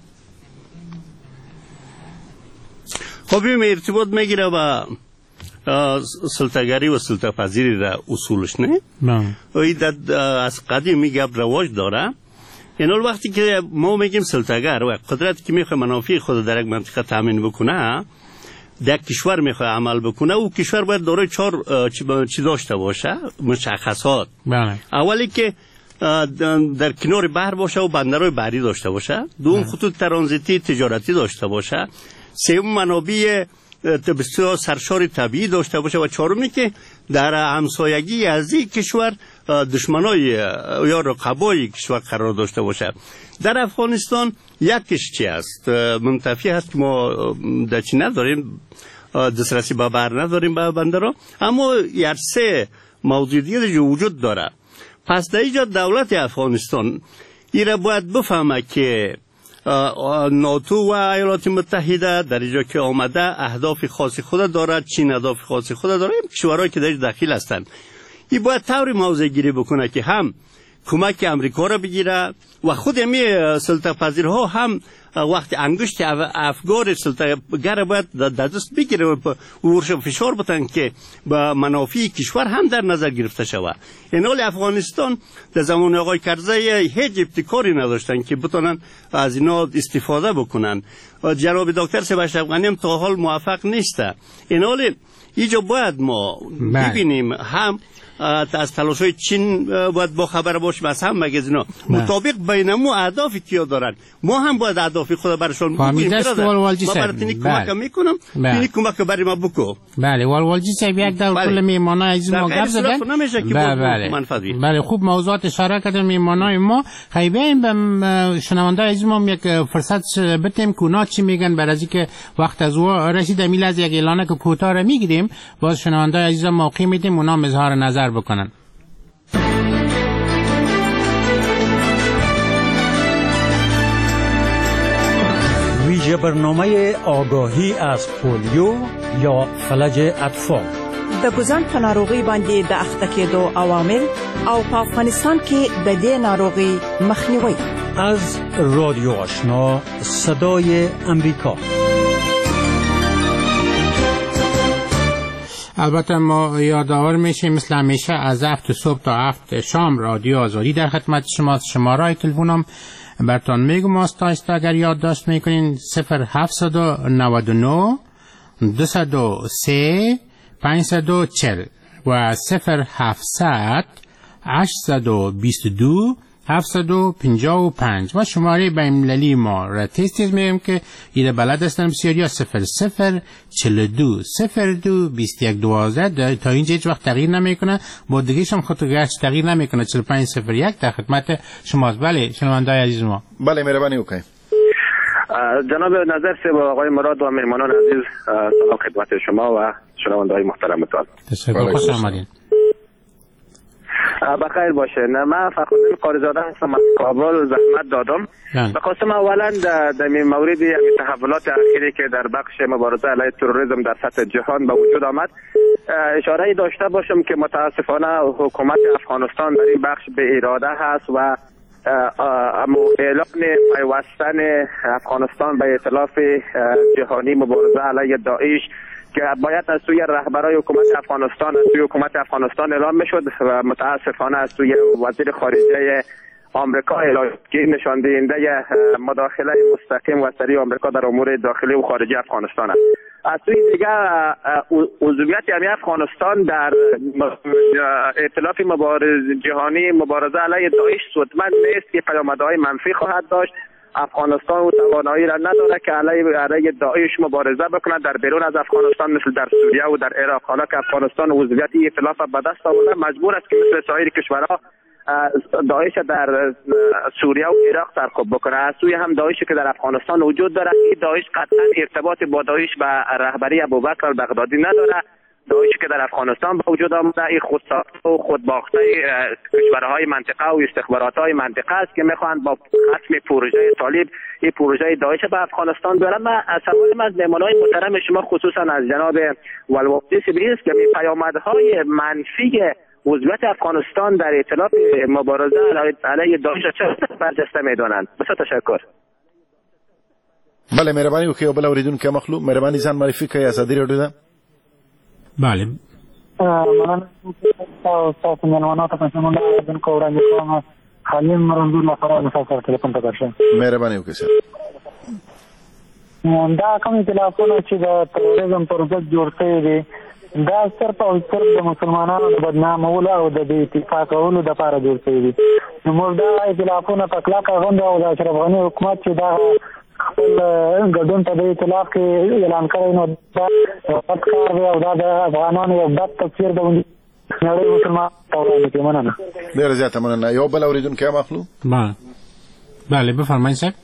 خب این ارتباط میگیره با سلطه‌گری و سلطه‌پذیری را اصولش نه؟ این از قدیم میگه رواج داره. این اول وقتی که ما میگیم سلطه‌گر و قدرتی که میخواه منافع خود در یک منطقه تامین بکنه، در کشور میخواه عمل بکنه، او کشور باید دارای چهار چی داشته باشه، مشخصات. بله. اولی که در کنار بحر باشه و بندرهای بحری داشته باشه، دوم خطوط ترانزیتی تجارتی داشته باشه، سوم منابع بسیار سرشار طبیعی داشته باشه و چهارمی که در همسایگی از این کشور دشمنای یا رقبای کشور قرار داشته باشه. در افغانستان یکیش چی است؟ منتفی هست که ما در چی نداریم، دسترسی به بحر نداریم، به بندرها، اما یک سه موضوع دیگه وجود داره. پس در اینجا دولت افغانستان ایره باید بفهمه که ناتو و ایالات متحده در اینجا که آمده اهداف خاص خود دارد، چین اهداف خاص خود داره، این کشورهایی که درش داخل هستند این باید طوری موضع گیری بکنه که هم کمک امریکا را بگیره و خود امی سلطه پذیرها هم وقت انگشت افگار سلطه گر باید در دست بگیره و ورش فشار بتن که با منافع کشور هم در نظر گرفته شود. این حال افغانستان در زمان آقای کرزی هیچ ابتکاری نداشتن که بتونن از اینا استفاده بکنن. جناب دکتر سیاوش افغانی هم تا حال موفق نیسته. این حال اینجا باید ما ببینیم هم از تلاش‌های چین باید با خبر باشیم از هم مگه اینا مطابق بینمو اهدافی که دارن ما هم باید اهداف خود برشون بگیریم. ما براتونی کمک میکنم اینی کمک برای ما بکو. بله والوالجی صاحب یک دور کل میمانای عزیز ما گپ زدن. بله بله خوب موضوعات اشاره کردن میمانای ما. خیلی این به شنونده عزیز ما یک فرصت بدیم که اونا چی میگن برای اینکه وقت از او رسید میل از یک اعلانه که کوتاه را میگیریم باز شنونده عزیز موقع میدیم اونا اظهار نظر بکنن. ویژه برنامه آگاهی از پولیو یا فلج اطفال د ګوزن په ناروغي باندې د اخته کېدو عوامل او په افغانستان کې د دې ناروغي مخنیوي از رادیو آشنا صدای امریکا. البته ما یادآور میشیم مثل همیشه از هفت صبح تا هفت شام رادیو آزادی در خدمت شماست. شماره تلفنم براتون میگم است تا اگر یادداشت میکنین صفر هفتصد و نود و نه دویست و سه پانصد و چهل و صفر هفتصد هشتصد و بیست و دو هفتصد و پنجاه و پنج و شماره بین‌المللی ما را تیز تیز میگم که ایده بلد هستن بسیاری ها صفر صفر چهل و دو صفر دو بیست و یک دوازده تا اینجا هیچ وقت تغییر نمیکنه با دیگهش هم خود گشت تغییر نمیکنه چهل و پنج صفر یک در خدمت شماست. بله شنونده‌های عزیز ما. بله مهربانی وکړئ. جناب نظر صاحب آقای مراد و مهمانان عزیز سلام خدمت شما و شنونده‌های محترمتان. تشکر خوش آمدید. بخیر باشه. نه من فخرالدین قاریزاده هستم از کابل زحمت دادم. بخواستم اولا در مورد تحولات اخیری که در بخش مبارزه علیه تروریسم در سطح جهان به وجود آمد اشاره داشته باشم که متاسفانه حکومت افغانستان در این بخش به اراده هست و اعلان پیوستن افغانستان به ائتلاف جهانی مبارزه علیه داعش که باید از سوی رهبرای حکومت افغانستان از سوی حکومت افغانستان اعلام میشد و متاسفانه از سوی وزیر خارجه آمریکا اعلام که نشان دهنده مداخله مستقیم و سریع آمریکا در امور داخلی و خارجی افغانستان است. از سوی دیگر عضویت یعنی افغانستان در ائتلاف مبارزه جهانی مبارزه علیه داعش سودمند نیست که پیامدهای منفی خواهد داشت. افغانستان و توانایی را نداره که علیه علیه داعش مبارزه بکنه در بیرون از افغانستان مثل در سوریه و در عراق. حالا که افغانستان عضویت ائتلاف به دست آورده مجبور است که مثل سایر کشورها داعش در سوریه و عراق سرکوب بکنه. از سوی هم داعشی که در افغانستان وجود داره این داعش قطعا ارتباط با داعش و رهبری ابوبکر البغدادی نداره. داعشی که در افغانستان به وجود آمده این خودساخته و خودباخته کشورهای منطقه و استخبارات‌های منطقه است که میخواهند با ختم پروژه طالب این پروژه داعش به افغانستان بیارن. من سوال من از مهمانان محترم شما خصوصا از جناب والوالجی سبری است که پیامدهای منفی عضویت افغانستان در ائتلاف مبارزه علیه داعش چه برجسته میدانند. بسیار تشکر. بله مهربانی وکړئ. بل اوریدونکو مخلوق مهربانی ځان معرفي کړئ. ازادي راډیو ده. بله مننه تاسو مېلمانو ته په شمول د کوړه کوم حلیم رنځور لپاره تاسو ټلیفون ته درشه. مهرباني وکړئ سر. دا کوم ائتلافونه چې د تروریزم پر ضد جوړ شوي دي دا صرف او صرف د مسلمانانو د بدنامولو او د اتفاقولو د لپاره جوړ شوي دي. نو موږ دا ائتلافونه په کلکه غونډه او د اشرف غني حکومت چې دا خپل ګډون ته د ائتلاف کې اعلان کړی نو دا بد کار دی او دا د افغانانو یو بد تصویر د نړۍ مسلمان ته وړاندې کوي. مننه. ډېره زیاته مننه. یو بل اورېدونکی هم اخلو. بله بله بفرمایید صاحب.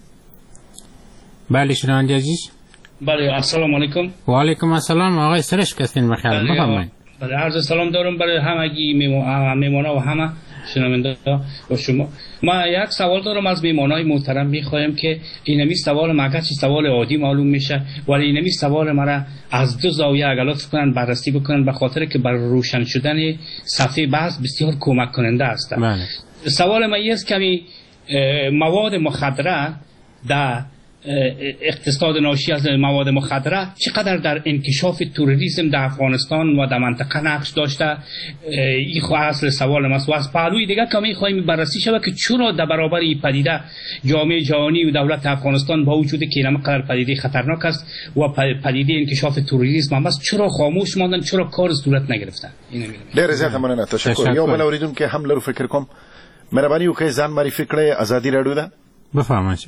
بله شنونده عزیز. بله السلام علیکم. و علیکم السلام. آقای سرشک هستین بخیر. بفرمایید. بله عرض سلام دارم برای همگی میمونا و همه شنونده و شما. ما یک سوال دارم از میمانای محترم، میخوایم که اینمی سوال مگه چی سوال عادی معلوم میشه، ولی اینمی سوال مرا از دو زاویه اگر لطف کنن بررسی بکنن، به خاطر که بر روشن شدن صفحه بحث بسیار کمک کننده است. سوال ما است که مواد مخدره در اقتصاد ناشی از مواد مخدره چقدر در انکشاف تروریسم در افغانستان و در منطقه نقش داشته، این خو اصل سوال ماست. و از پهلوی دیگر که می‌خوایم بررسی شود که چرا در برابر این پدیده جامعه جهانی و دولت افغانستان با وجود که اینم قدر پدیده خطرناک است و پدیده انکشاف تروریسم هم است، چرا خاموش ماندن، چرا کار صورت نگرفتن؟ اینو می‌گم. ډېر زیات مننه، تشکر. یو بل اوریدونکو هم لرو فکر کوم مهرباني وکړئ ځان معرفي کړئ. ازادي راډیو ده. بفرمایئ.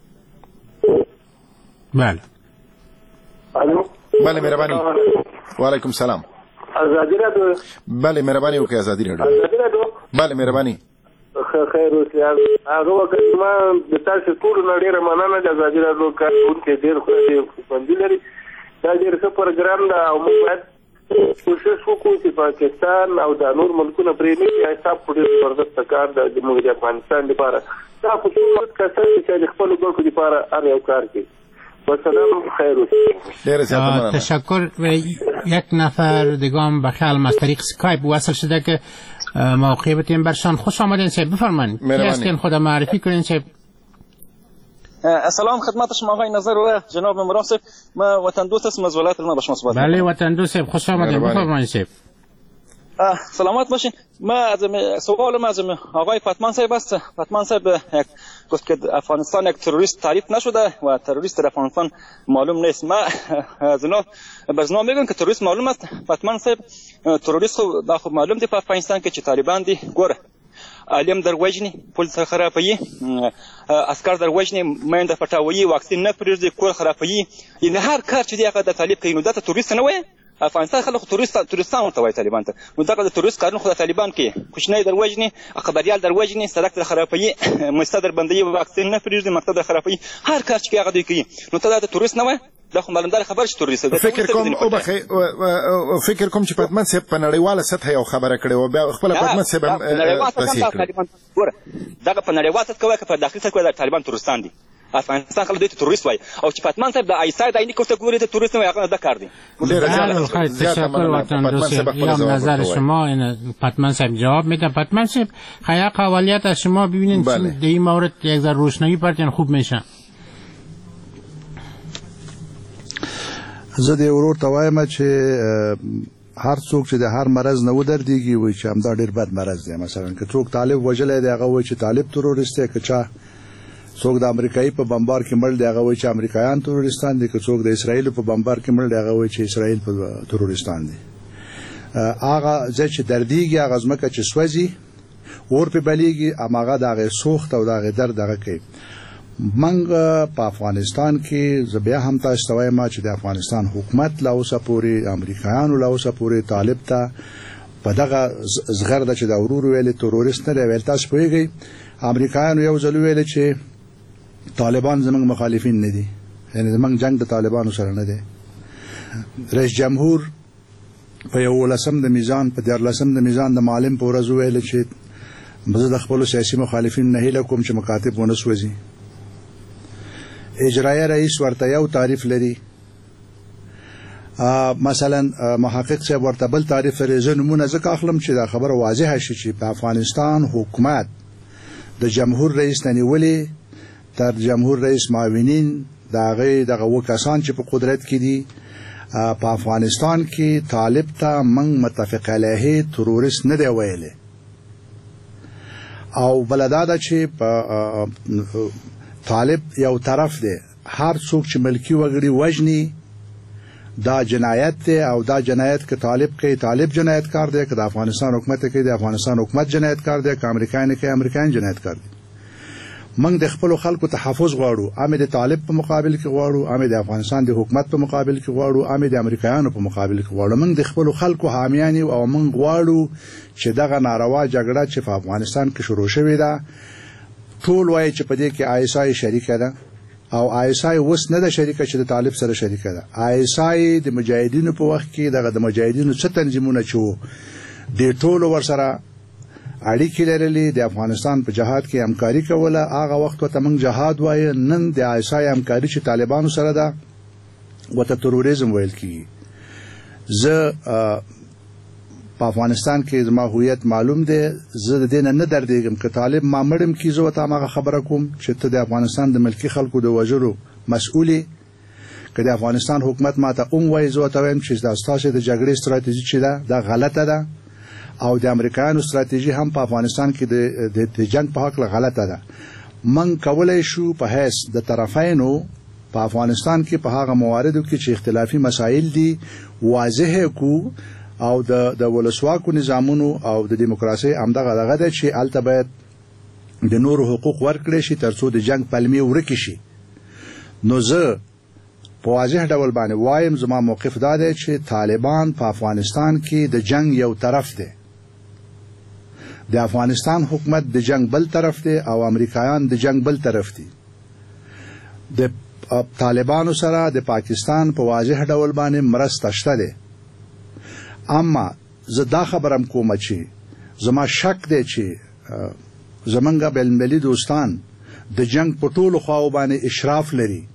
بله الو بله مهرباني. وعلیکم سلام. ازادي راډیو. بله مهرباني وکړئ. ازادي راډیو. ازادي راډیو. بله مهرباني. خیر اوسې. هغه وخت ما د تاسو ټول نړۍ مننه د ازادي راډیو کارونکو ډېر خو دې باندې لري. دا ډېر ښه پروګرام دی او موږ باید کوشش وکړو چې پاکستان او د نور ملکونو پرې نه کړي. حساب په ډېر زبردست کار دی د موږ د افغانستان لپاره. دا خو څومره کسان چې د خپلو ګټو لپاره هر یو کار کوي. تشکر. یک نفر دیگه به خیالم از طریق سکایپ وصل شده که موقع بتیم برشان. خوش آمدین صاحب، بفرمایید. هستین خود معرفی کنین صاحب. سلام خدمت شما آقای نظر و جناب مراسب. ما وطن دوست اسم از ولایت ما به شما صحبت. بله وطن دوست صاحب، خوش آمدین، بفرمایید صاحب. سلامت باشین. ما از سوالم از آقای پتمان صاحب است. پتمان صاحب گفت که افغانستان یک تروریست تعریف نشده و تروریست در افغانستان معلوم نیست. ما از اینا باز نام میگم که تروریست معلوم است. پتمان صاحب تروریست خو خو معلوم دی په افغانستان کې چې طالبان دي. ګوره عالم در وجني، پل خرابوي، عسكر در وجني، مینده پټاوي، واکسین نه پرېږدي، کور خرابوي. یعنی هر کار چې دی هغه د طالب کوي. نو دا تروریست نه وایي. افغانستان خلک تروریست تروریستان ورته وایي طالبان ته. نو دغه د تروریست کارونه خو د طالبان کوي. کوچنی در وجني، خبریال در وجني، سړک در خرابوي، مسته در بندوي، واکسین نه پرېږدي، مکتب در خرابوي. هر کار چې کوي هغه دوی کوي. نو ته دا د تروریست نه وایي. دا خو معلومدار خبر چې تروریست دی. فکر کوم او بخې فکر کوم چې پتمن صاحب په نړیواله سطح یو خبره کړې او بیا خپل پتمن صاحب تصحیح کړ. ګوره دغه په نړیواله سطح کوي که په داخلي سطح کوي د طالبان تروریستان دي. افغانستان خلک دوی ته تروریست وایي او چې پتمان صاحب د آیسای د اینې کوته ګوري ته تروریست وایي هغه د کار دی. تشکر وطن دوست. یا نظر شما این پتمان صاحب جواب میده. پتمان صاحب خیلی قوالیت از شما ببینین در این مورد یک ذره روشنایی پرتین خوب میشه. زه د ورور ته وایم چې هر څوک چې د هر مرض نه ودرېږي وایي چې همدا ډېر بد مرض دی. مثلا که څوک طالب وژلی دی هغه وایي چې طالب تروریست دی، که چا څوک د امریکایي په بمبار کې مړ دی هغه وایي چې امریکایان تروریستان دي، که څوک د اسرائیل په بمبار کې مړ دی هغه وایي چې اسرائیل په تروریستان دي. هغه ځای چې دردېږي، هغه ځمکه چې سوځي، اور پې بلیږي، هماغه د هغې سوخت او د هغې درد هغه کوي. منګ په افغانستان کې زه بیا هم تاسو ته وایم چې د افغانستان حکومت لا اوسه پورې امریکایانو لا اوسه پورې طالب ته په دغه زغرده چې د ورور ویل تروریست نه دی ویل. تاسو پوهېږئ امریکایانو یو ځل ویل چې طالبان زمونږ مخالفین نه دي، یعنی زمونږ جنگ د طالبانو سره نه دی. رئیس جمهور په یولسم د میزان په دیارلسم د میزان د معلم په ورځ ویل چې زه د خپلو سیاسي مخالفین نه هیله کوم چې مکاتب ونه سوځي. اجرایه رئیس ورته یو تعریف لري. مثلا محقق صاحب ورته بل تعریف لري. زه نمونه ځکه اخلم چې دا خبره واضحه شي چې په افغانستان حکومت د جمهور رئیس نه نیولې تر جمهور رئیس معاونین د هغې دغه اووه کسان چې په قدرت کې دي په افغانستان کې طالب ته موږ متفق علیه تروریست نه دی ویلی. او بله دا ده چې طالب یو طرف دی، هر څوک چې ملکی وګړي وژني دا جنایت دی او دا جنایت که طالب کوي طالب جنایتکار دی، که د افغانستان حکومت کوي د افغانستان حکومت جنایتکار دی، که امریکایان کوي امریکایان جنایتکار دی. موږ د خپلو خلکو تحفظ غواړو، امې د طالب په مقابل کې غواړو، امې د افغانستان د حکومت په مقابل کې غواړو، امې د امریکایانو په مقابل کې غواړو. موږ د خپلو خلکو حامیان یو او موږ غواړو چې دغه ناروا جګړه چې په افغانستان کې شروع شوې ده ټول وایي چې په دې کې آی اس آی شریکه ده او آی اس آی اوس نه ده شریکه چې د طالب سره شریکه ده. آی اس آی د مجاهدینو په وخت کې دغه د مجاهدینو څه تنظیمونه چې وو د ټولو ورسره اړیکې لرلې د افغانستان په جهاد کې همکاري کوله. هغه وخت ته موږ جهاد وایو، نن د آیسای همکاري چې طالبانو سره ده وته تروریزم ویل کیږي. زه په افغانستان کې زما هویت معلوم دی، زه د دین نه دردېږم که طالب ما مړم کی، زه وته هغه خبره کوم چې ته د افغانستان د ملکی خلکو د وژلو مسؤلې. که د افغانستان حکومت ما ته اون وایي، زه ورته وایم چې دا ستاسو د جګړې ستراتیژي چې ده دا غلطه ده، او د امریکایانو ستراتیژي هم په افغانستان کې د جنگ په حق غلطه ده. من کولای شو په حیث د طرفینو په افغانستان کې په هغه مواردو کې چې اختلافي مسایل دي واضح کو، او د د ولسواکو نظامونو او د دیموکراسي همدغه دغه ده چې الته باید د نورو حقوق ورکړي شي ترڅو د جنگ پلمې ورکې شي. نو زه په واضح ډول باندې وایم زما موقف دا دی چې طالبان په افغانستان کې د جنگ یو طرف دی، د افغانستان حکومت د جنگ بل طرف دی، او امریکایان د جنگ بل طرف دي. د طالبانو سره د پاکستان په واضح ډول باندې مرسته شته ده. اما زه دا خبرم کوم چې زما شک دی چې زمونږ بین‌المللي دوستان د جنگ په ټولو خواو باندې اشراف لري،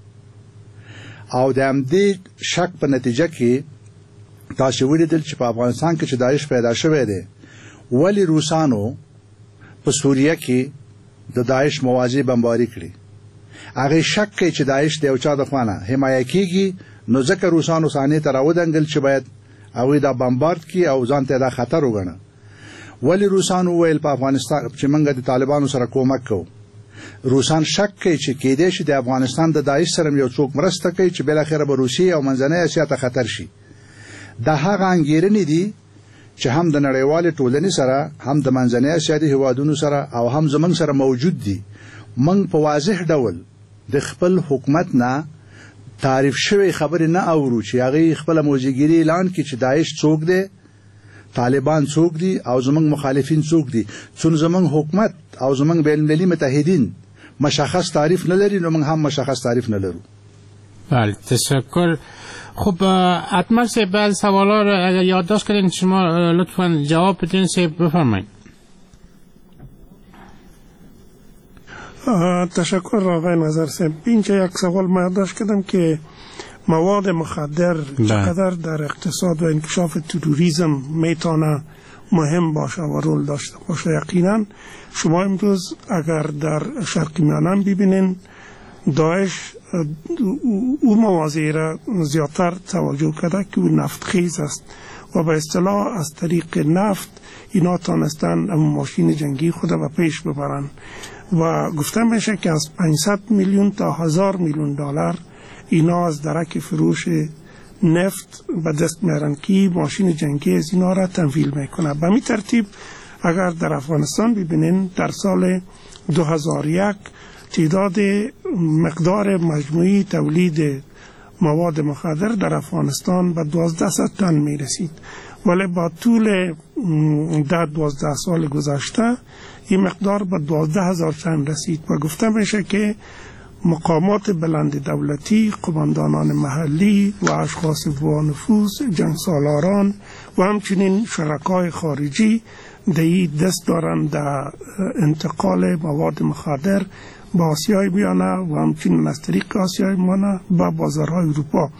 او د همدې شک په نتیجه کې تاسو ولیدل چې په افغانستان کې چې داعش پیدا شوی دی، ولی روسانو په سوریه کې د داعش موازی بمباری کړي. هغه شک کوي چې داعش د یو چا د خوانه حمایه کیږي، نو ځکه روسانو سانې ته راودنګل چې باید هغوی دا بمبارد کړي او ځان ته دا خطر وګڼه. ولی روسانو ویل په افغانستان چې موږ د طالبانو سره کومک کوو. روسان شک کوي چې کېدای شي د افغانستان د داعش سره یو څوک مرسته کوي چې بالاخره به روسیې او منځنۍ اسیا ته خطر شي. دا هغه انګیرنې دي چې هم د نړیوالې ټولنې سره، هم د منځنۍ اسیا د هیوادونو سره، او هم زمونږ سره موجود دي. موږ په واضح ډول د خپل حکومت نه تعریف شوی خبرې نه اورو چې هغه خپل موجودګری اعلان کړي چې داعش څوک دی، طالبان څوک دي، او زمونږ مخالفین څوک دي. څون زمونږ حکومت او زمونږ بین‌المللي متحدین مشخص تعریف نه لري، نو موږ هم مشخص تعریف نه لرو. بله، تشکر. خب حتما سه بعض سوالا رو اگر یادداشت کردین شما لطفا جواب بدین. سه بفرمایید. تشکر آقای نظر صاحب. اینجا یک سوال ما یادداشت کردم که مواد مخدر چقدر در اقتصاد و انکشاف تروریسم میتونه مهم باشه و رول داشته باشه. یقینا شما امروز اگر در شرق میانه ببینین داعش او موازی را زیادتر توجه کرده که او نفت خیز است و به اصطلاح از طریق نفت اینا تانستن ماشین جنگی خود به پیش ببرن و گفته میشه که از پانصد میلیون تا هزار میلیون دلار اینا از درک فروش نفت به دست میارن که ماشین جنگی از اینا را تمویل میکنه. به می ترتیب اگر در افغانستان ببینین در سال دو هزار و یک تعداد مقدار مجموعی تولید مواد مخدر در افغانستان به دوازده صد تن می رسید، ولی با طول در دوازده سال گذشته این مقدار به دوازده هزار تن رسید و گفته میشه که مقامات بلند دولتی، قماندانان محلی و اشخاص با نفوذ، جنگسالاران و همچنین شرکای خارجی دی دست دارند در انتقال مواد مخدر با آسیای میانه و همچنین از طریق آسیای میانه به بازارهای اروپا.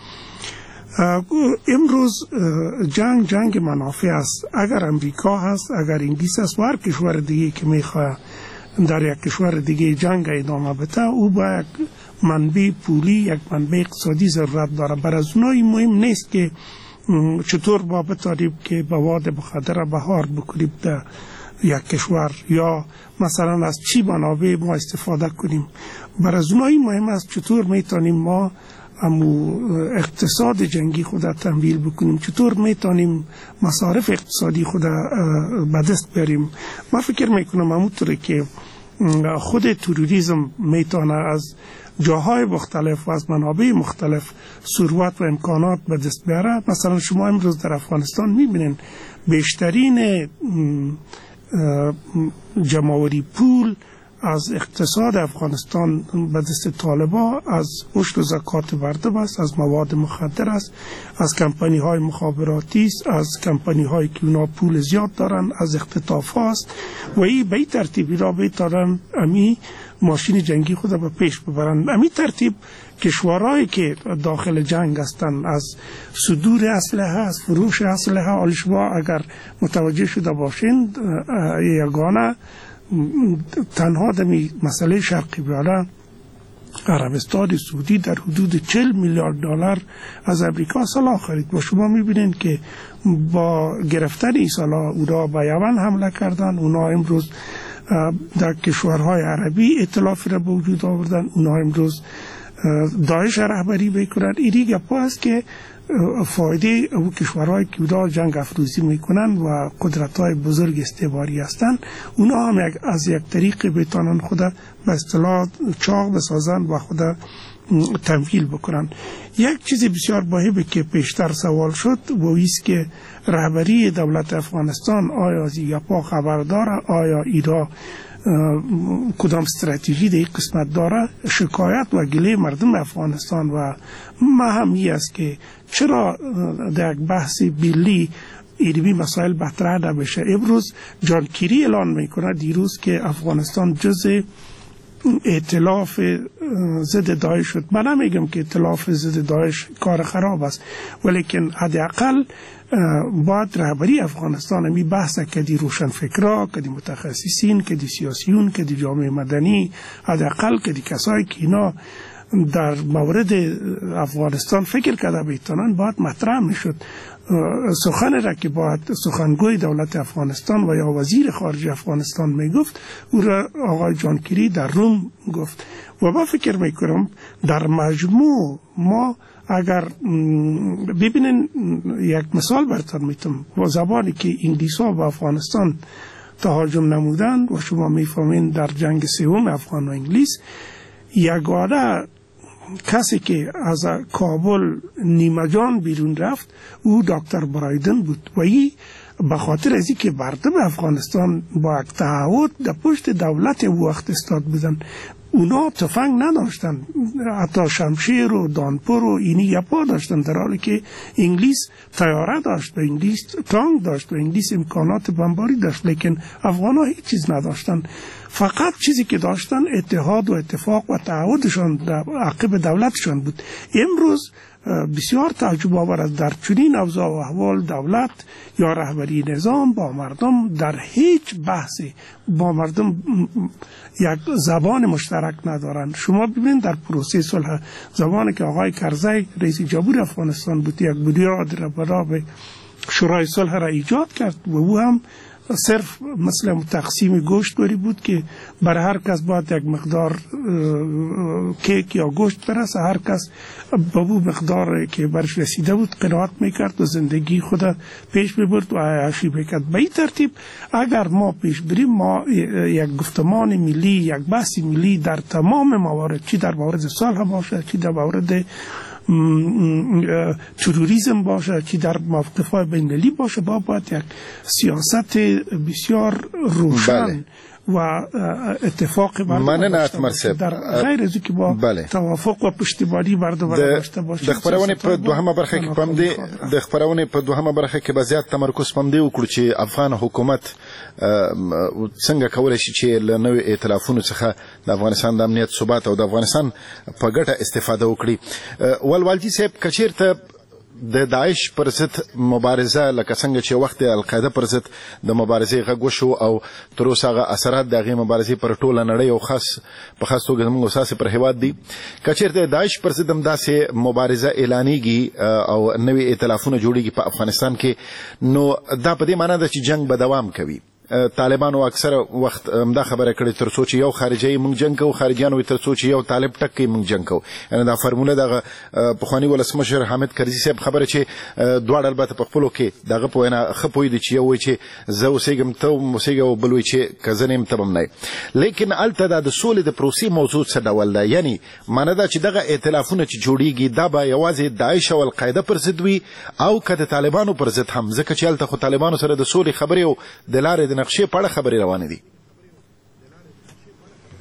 امروز جنگ جنگ منافع است. اگر امریکا هست، اگر انگلیس هست و هر کشور دیگه که میخواه در یک کشور دیگه جنگ ادامه بده، او با یک منبع پولی، یک منبع اقتصادی ضرورت داره. بر از اونایی مهم نیست که چطور با بتاریم که مواد مخدر بهار بکنیم در یک کشور یا مثلا از چی منابع ما استفاده کنیم. بر از اونایی مهم است چطور میتونیم ما امو اقتصاد جنگی خود تمویل بکنیم، چطور میتونیم مصارف اقتصادی خود به دست بیاریم. من فکر میکنم همونطوره که خود تروریسم میتونه از جاهای مختلف و از منابع مختلف ثروت و امکانات به دست بیاره. مثلا شما امروز در افغانستان میبینین بیشترین جمعوری پول از اقتصاد افغانستان به دست طالبا از عشر و زکات مردم است، از مواد مخدر است، از کمپانی های مخابراتی است، از کمپانی هایی که اونا پول زیاد دارن، از اختطاف هاست و این به این ترتیبی را بیتارن امی ماشین جنگی خود به پیش ببرن. امی ترتیب کشورهایی که داخل جنگ هستند از صدور اسلحه، از فروش اسلحه، حال شما اگر متوجه شده باشین یگانه تنها دمی مسئله شرقی بیاله عربستان سعودی در حدود چهل میلیارد دلار از امریکا سلاح خرید و شما میبینین که با گرفتن این سلاح اونا به یمن حمله کردن، اونا امروز در کشورهای عربی ائتلافی را به وجود آوردن، اونا امروز داعش رهبری میکنن. این گپا است که فایده او کشورهایی که اونا جنگ افروزی میکنن و قدرت‌های بزرگ استعماری هستند، اونا هم از یک طریق بتانن خود به اصطلاح چاق بسازن و خود تمویل بکنن. یک چیز بسیار مهمه که پیشتر سوال شد و ایست که رهبری دولت افغانستان آیا از این گپا خبر داره، آیا ایران کدام استراتژی در این قسمت داره. شکایت و گله مردم افغانستان و مهمی است که چرا در یک بحث ملی ایروی مسائل مطرح نمیشه. امروز جان کیری اعلان میکنه دیروز که افغانستان جزء ائتلاف ضد داعش شد. من نمیگم که ائتلاف ضد داعش کار خراب است، ولیکن حداقل باید رهبری افغانستان می بحث کدی روشنفکرا، کدی متخصصین، کدی سیاسیون، کدی جامعه مدنی، حداقل کدی کسایی که اینا در مورد افغانستان فکر کرده بیتونن باید مطرح میشد. سخن را که باید سخنگوی دولت افغانستان و یا وزیر خارجه افغانستان میگفت او را آقای جان کیری در روم گفت و با فکر میکنم در مجموع ما اگر ببینین یک مثال براتون میتونم با زبانی که انگلیس‌ها به افغانستان تهاجم نمودن و شما میفهمین در جنگ سوم افغان و انگلیس یگانه کسی که از کابل نیمه جان بیرون رفت او دکتر برایدن بود و این به خاطر ازی که مردم افغانستان با یک تعهد در پشت دولت او وقت استاد بودن. اونا تفنگ نداشتن، حتی شمشیر و دانپور و اینی یپا داشتن، در حالی که انگلیس طیاره داشت و انگلیس تانک داشت و انگلیس امکانات بمباری داشت، لیکن افغان ها هیچ چیز نداشتن. فقط چیزی که داشتن اتحاد و اتفاق و تعهدشان در عقب دولتشان بود. امروز بسیار تعجب آور است در چنین اوضاع و احوال دولت یا رهبری نظام با مردم در هیچ بحثی با مردم یک زبان مشترک ندارند. شما ببینید در پروسه صلح زبانی که آقای کرزی رئیس جمهور افغانستان بود یک بنیاد را برای شورای صلح را ایجاد کرد و او هم صرف مثل تقسیم گوشت بری بود که برای هر کس باید یک مقدار کیک یا گوشت برسه، هر کس با او مقدار که برش رسیده بود قناعت میکرد و زندگی خود پیش ببرد و عیاشی میکرد. به این ترتیب اگر ما پیش بریم ما یک گفتمان ملی، یک بحث ملی در تمام موارد، چی در مورد صلح باشه، چی در مورد تروریسم باشه، چی در موقف‌های بین‌المللی باشه، با باید یک سیاست بسیار روشن بله. و اتفاق مردم داشته در غیر از که با بله. توافق و پشتیبانی مردم داشته باشه. د خبرونه په دوهمه برخه کې پم دی د خبرونه په دوهمه برخه کې به زیات تمرکز پم دی وکړو چې افغان حکومت څنګه کولای شي چې له نوې ائتلافونو څخه د افغانستان د امنیت ثبات او د افغانستان په ګټه استفاده وکړي. ولوالجی صاحب کچیرته د داعش پر ضد مبارزه لکه څنګه چې وخت القاعده پر ضد د مبارزې غږ وشو او تر اوسه هغه اثرات د هغې مبارزې پر ټوله نړۍ او خاص په خاص توګه زموږ اساسي پر هېواد دي. که چېرته د داعش پر ضد هم داسې مبارزه اعلانېږي او نوي ائتلافونه جوړېږي په افغانستان کې، نو دا په دې معنی ده چې جنګ به دوام کوي. طالبانو اکثر وخت دا خبره کړې تر څو چې یو خارجي موږ جنګ کوو، خارجيانو تر څو چې یو طالب ټک کوي موږ جنګ کوو. یعنې دا فرموله دغه پخواني ولسمشر حامد کرزي صاحب خبره چې دواړه البته په خپلو کې دغه په وینا ښه پوهېدي چې یو وایي چې زه اوسېږم ته هم اوسېږه او بل وایي چې که زه نه یم ته به هم نه یې. لیکن هلته دا د سولې د پروسې موضوع څه ډول ده؟ یعنې معنه ده چې دغه ائتلافونه چې جوړېږي دا به یوازې داعش او القاعده پر ضد وي او که د طالبانو پر ضد هم، ځکه چې هلته خو طالبانو سره د سولې خبرې او د لارې د نقشې په اړه خبرې روانې دي.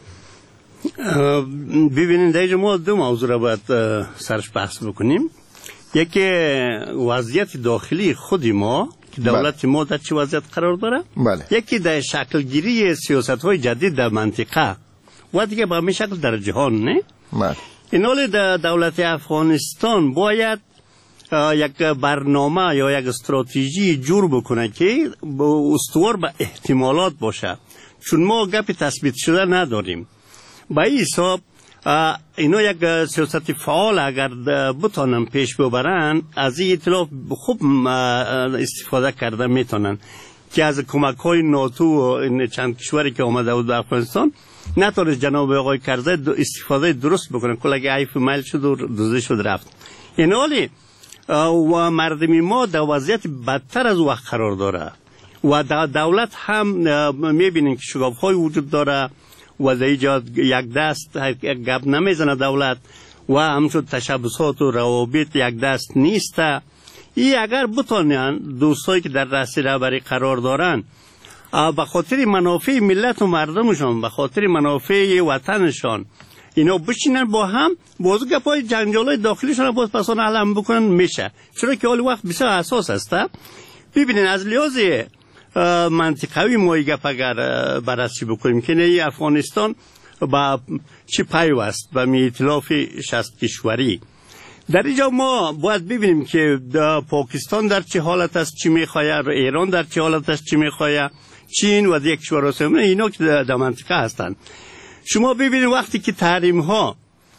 ببینید اینجا ما دو موضوع را باید سرش بحث بکنیم. یکی وضعیت داخلی خود ما که دولت ما در چه وضعیت قرار داره، بله. یکی در شکل گیری سیاست های جدید در منطقه و دیگه به همین شکل در جهان. نه بله. این حال در دولت افغانستان باید یک برنامه یا یک استراتژی جور بکنه که استوار به احتمالات باشه، چون ما گپ تثبیت شده نداریم. با این حساب اینا یک سیاست فعال اگر بتونن پیش ببرن از این اطلاف خوب استفاده کرده میتونن که از کمک های ناتو و این چند کشوری که آمده بود در افغانستان نتونست جناب آقای کرزی استفاده درست بکنن، کلگی عیف میل شد و دوزه شد رفت. این حالی و مردمی ما در وضعیت بدتر از وقت قرار داره و در دولت هم میبینیم که شگاف های وجود داره و در اینجا یک دست یک گپ نمیزنه دولت و همچون تشبسات و روابط یک دست نیست. این اگر بتونن دوستایی که در رأس رهبری قرار دارن به خاطر منافع ملت و مردمشان، به خاطر منافع وطنشان اینا بشینن با هم بازو گپای جنجالای داخلیشون باز پسان علم بکنن میشه، چرا که حال وقت بسیار اساس است. ببینین از لحاظ منطقوی ما گپ اگر بررسی بکنیم که نه افغانستان با چی پیوست به ائتلاف شصت کشوری، در اینجا ما باید ببینیم که پاکستان در چه حالت است، چی میخواه، ایران در چه حالت است، چی میخواه، چین و دیگه کشورها سوم اینا که در منطقه هستند. شما ببینید وقتی که تحریم ها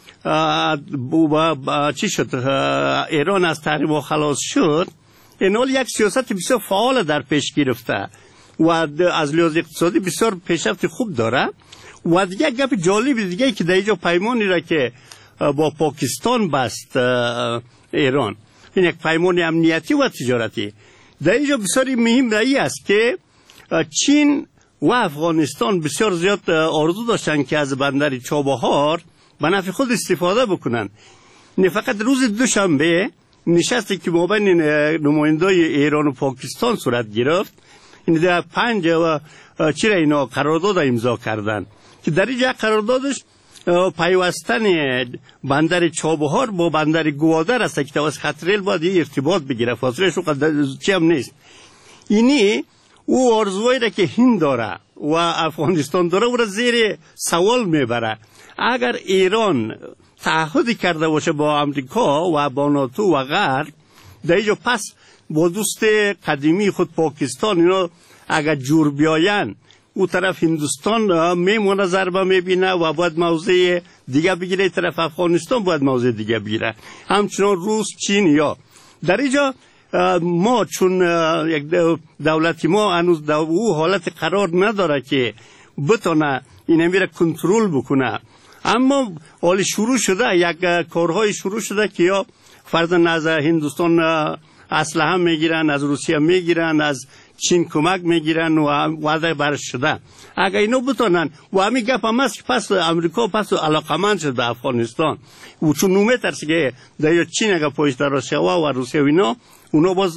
چی شد، ایران از تحریم ها خلاص شد، این حال یک سیاست بسیار فعال در پیش گرفته و از لحاظ اقتصادی بسیار پیشرفت خوب داره. و دیگه گپ جالب دیگه که در اینجا پیمانی را که با پاکستان بست ایران، این یک پیمان امنیتی و تجارتی، در اینجا بسیار مهم رایی است که چین و افغانستان بسیار زیاد آرزو داشتن که از بندر چابهار به نفع خود استفاده بکنن. نه فقط روز دوشنبه نشستی که مابین نمایندای ایران و پاکستان صورت گرفت، این در پنج و چرا اینا قرارداد امضا کردن که در اینجا قراردادش پیوستن بندر چابهار با بندر گوادر است که توسط خط ریل باید ارتباط بگیره، فاصله شو چی هم نیست. اینی او آرزوهایی را که هند داره و افغانستان داره او را زیر سوال میبره. اگر ایران تعهدی کرده باشه با امریکا و با ناتو و غرب، در اینجا پس با دوست قدیمی خود پاکستان اینا اگر جور بیاین، او طرف هندوستان میمونه ضربه میبینه و باید موضع دیگه بگیره، طرف افغانستان باید موضع دیگه بگیره، همچنان روس، چین. یا در اینجا ما چون یک دولتی ما هنوز در او حالت قرار نداره که بتونه این میره کنترل بکنه، اما حال شروع شده، یک کارهای شروع شده که یا فرضاً از هندوستان اسلحه میگیرن، از روسیه میگیرن، از چین کمک میگیرن و وعده برش شده. اگر اینو بتونن و همین گپ هم است که پس امریکا پس علاقمند شد به افغانستان و چون نومه ترسی که در چین اگر پشت روسیه و روسیه و اینا اونا باز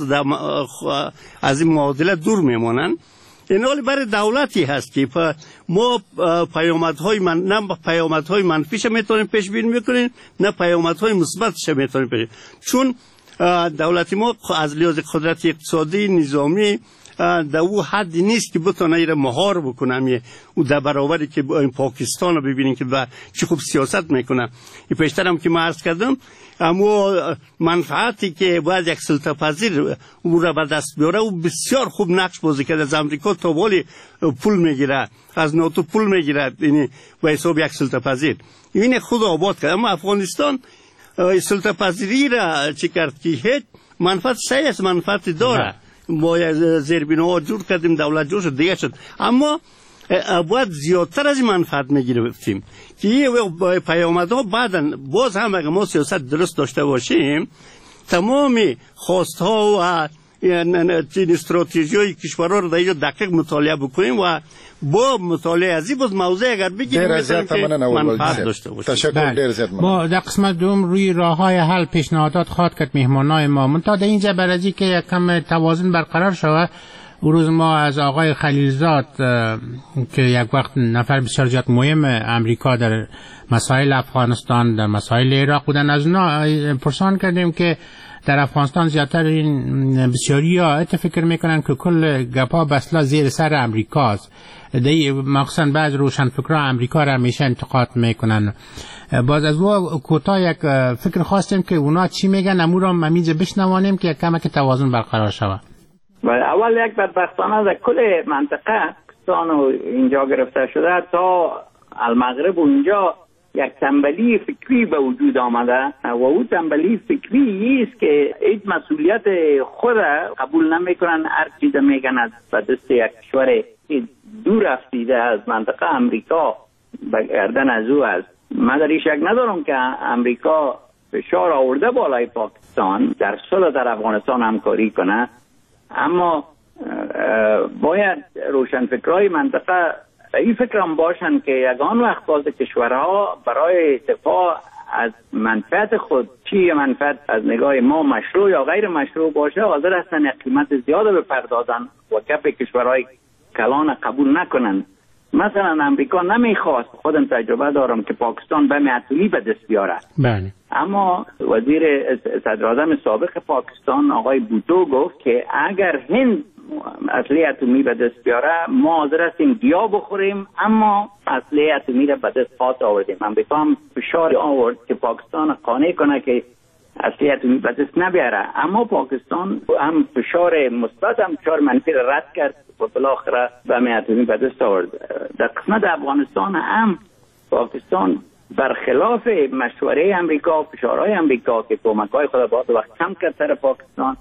از این معادله دور میمونن. این حالی برای دولتی هست که ما پیامدهای من نه پیامدهای منفیش میتونیم پیش بینی بکنیم، نه پیامدهای مثبتش میتونیم پیش، چون دولتی ما از لحاظ قدرت اقتصادی نظامی در او حدی نیست که بتونه ایره مهار بکنم او در برابری که این پاکستان رو ببینیم که چه خوب سیاست میکنه. این پیشتر هم که ما عرض کردم، اما منفعتی که باید یک سلطه پذیر او را به دست بیاره او بسیار خوب نقش بازی کرده. از امریکا تا بالی پول میگیره، از ناتو پول میگیره، یعنی به حساب یک سلطه پذیر این خود آباد کرد. اما افغانستان سلطه پذیری را چی کرد که هیچ منفعت سعی است، منفعت داره. با زیربناها جور کردیم، دولت جور شد، دیگه شد، اما باید زیادتر از این منفعت میگرفتیم که این پیامدها بعدن باز هم اگر ما سیاست درست داشته باشیم تمام خواستها و استراتژی های کشورها رو در اینجا دقیق مطالعه بکنیم و با مطالعه ازی باز موضوع اگر بگیریم مثلا که منفعت داشته باشیم. تشکر دیر زیاد. ما در قسمت دوم روی راه های حل پیشنهادات خواهد کرد مهمانای ما، منتها در اینجا برای که یک کم توازن برقرار شود او روز ما از آقای خلیلزاد که یک وقت نفر بسیار زیاد مهم امریکا در مسائل افغانستان، در مسائل عراق بودن، از اونا پرسان کردیم که در افغانستان زیادتر این بسیاری ها فکر میکنن که کل گپا بسلا زیر سر امریکاست. دی مخصوصا بعض روشنفکران امریکا را همیشه انتقاد میکنن. باز از او کوتاه یک فکر خواستیم که اونا چی میگن، امو را ممیز بشنوانیم که کمک توازن برقرار شود. اول یک بدبختانه در کل منطقه پاکستان و اینجا گرفته شده تا المغرب و اینجا یک تنبلی فکری به وجود آمده و او تنبلی فکری است که هیچ مسئولیت خود قبول نمیکنن. هر چیز میگن از دست یک کشور دور رفتیده از منطقه امریکا به گردن از او است. من در این شک ندارم که امریکا فشار آورده بالای پاکستان در صلح در افغانستان همکاری کنه، اما باید روشنفکرای منطقه این فکر هم باشن که یگان وقت باز کشورها برای دفاع از منفعت خود، چی منفعت از نگاه ما مشروع یا غیر مشروع باشه، حاضر هستن یک قیمت زیاده بپردازن و کف کشورهای کلان قبول نکنن. مثلا امریکا نمیخواست، خودم تجربه دارم، که پاکستان بم اتمی به دست بیاره. بله. اما وزیر صدراعظم سابق پاکستان آقای بوتو گفت که اگر هند اسلحه اتمی به دست بیاره ما حاضر هستیم گیا بخوریم، اما اسلحه اتمی را به دست خاص آوردیم. امریکا هم فشار آورد که پاکستان قانع کنه که اسلحه اتمی به دست نبیاره، اما پاکستان هم فشار مثبت هم فشار منفی را رد کرد و بالاخره بم اتمی به دست آورد. در قسمت افغانستان هم پاکستان برخلاف مشوره امریکا، فشارهای امریکا که کمک‌های خود باز وقت کم کرد سر پاکستان،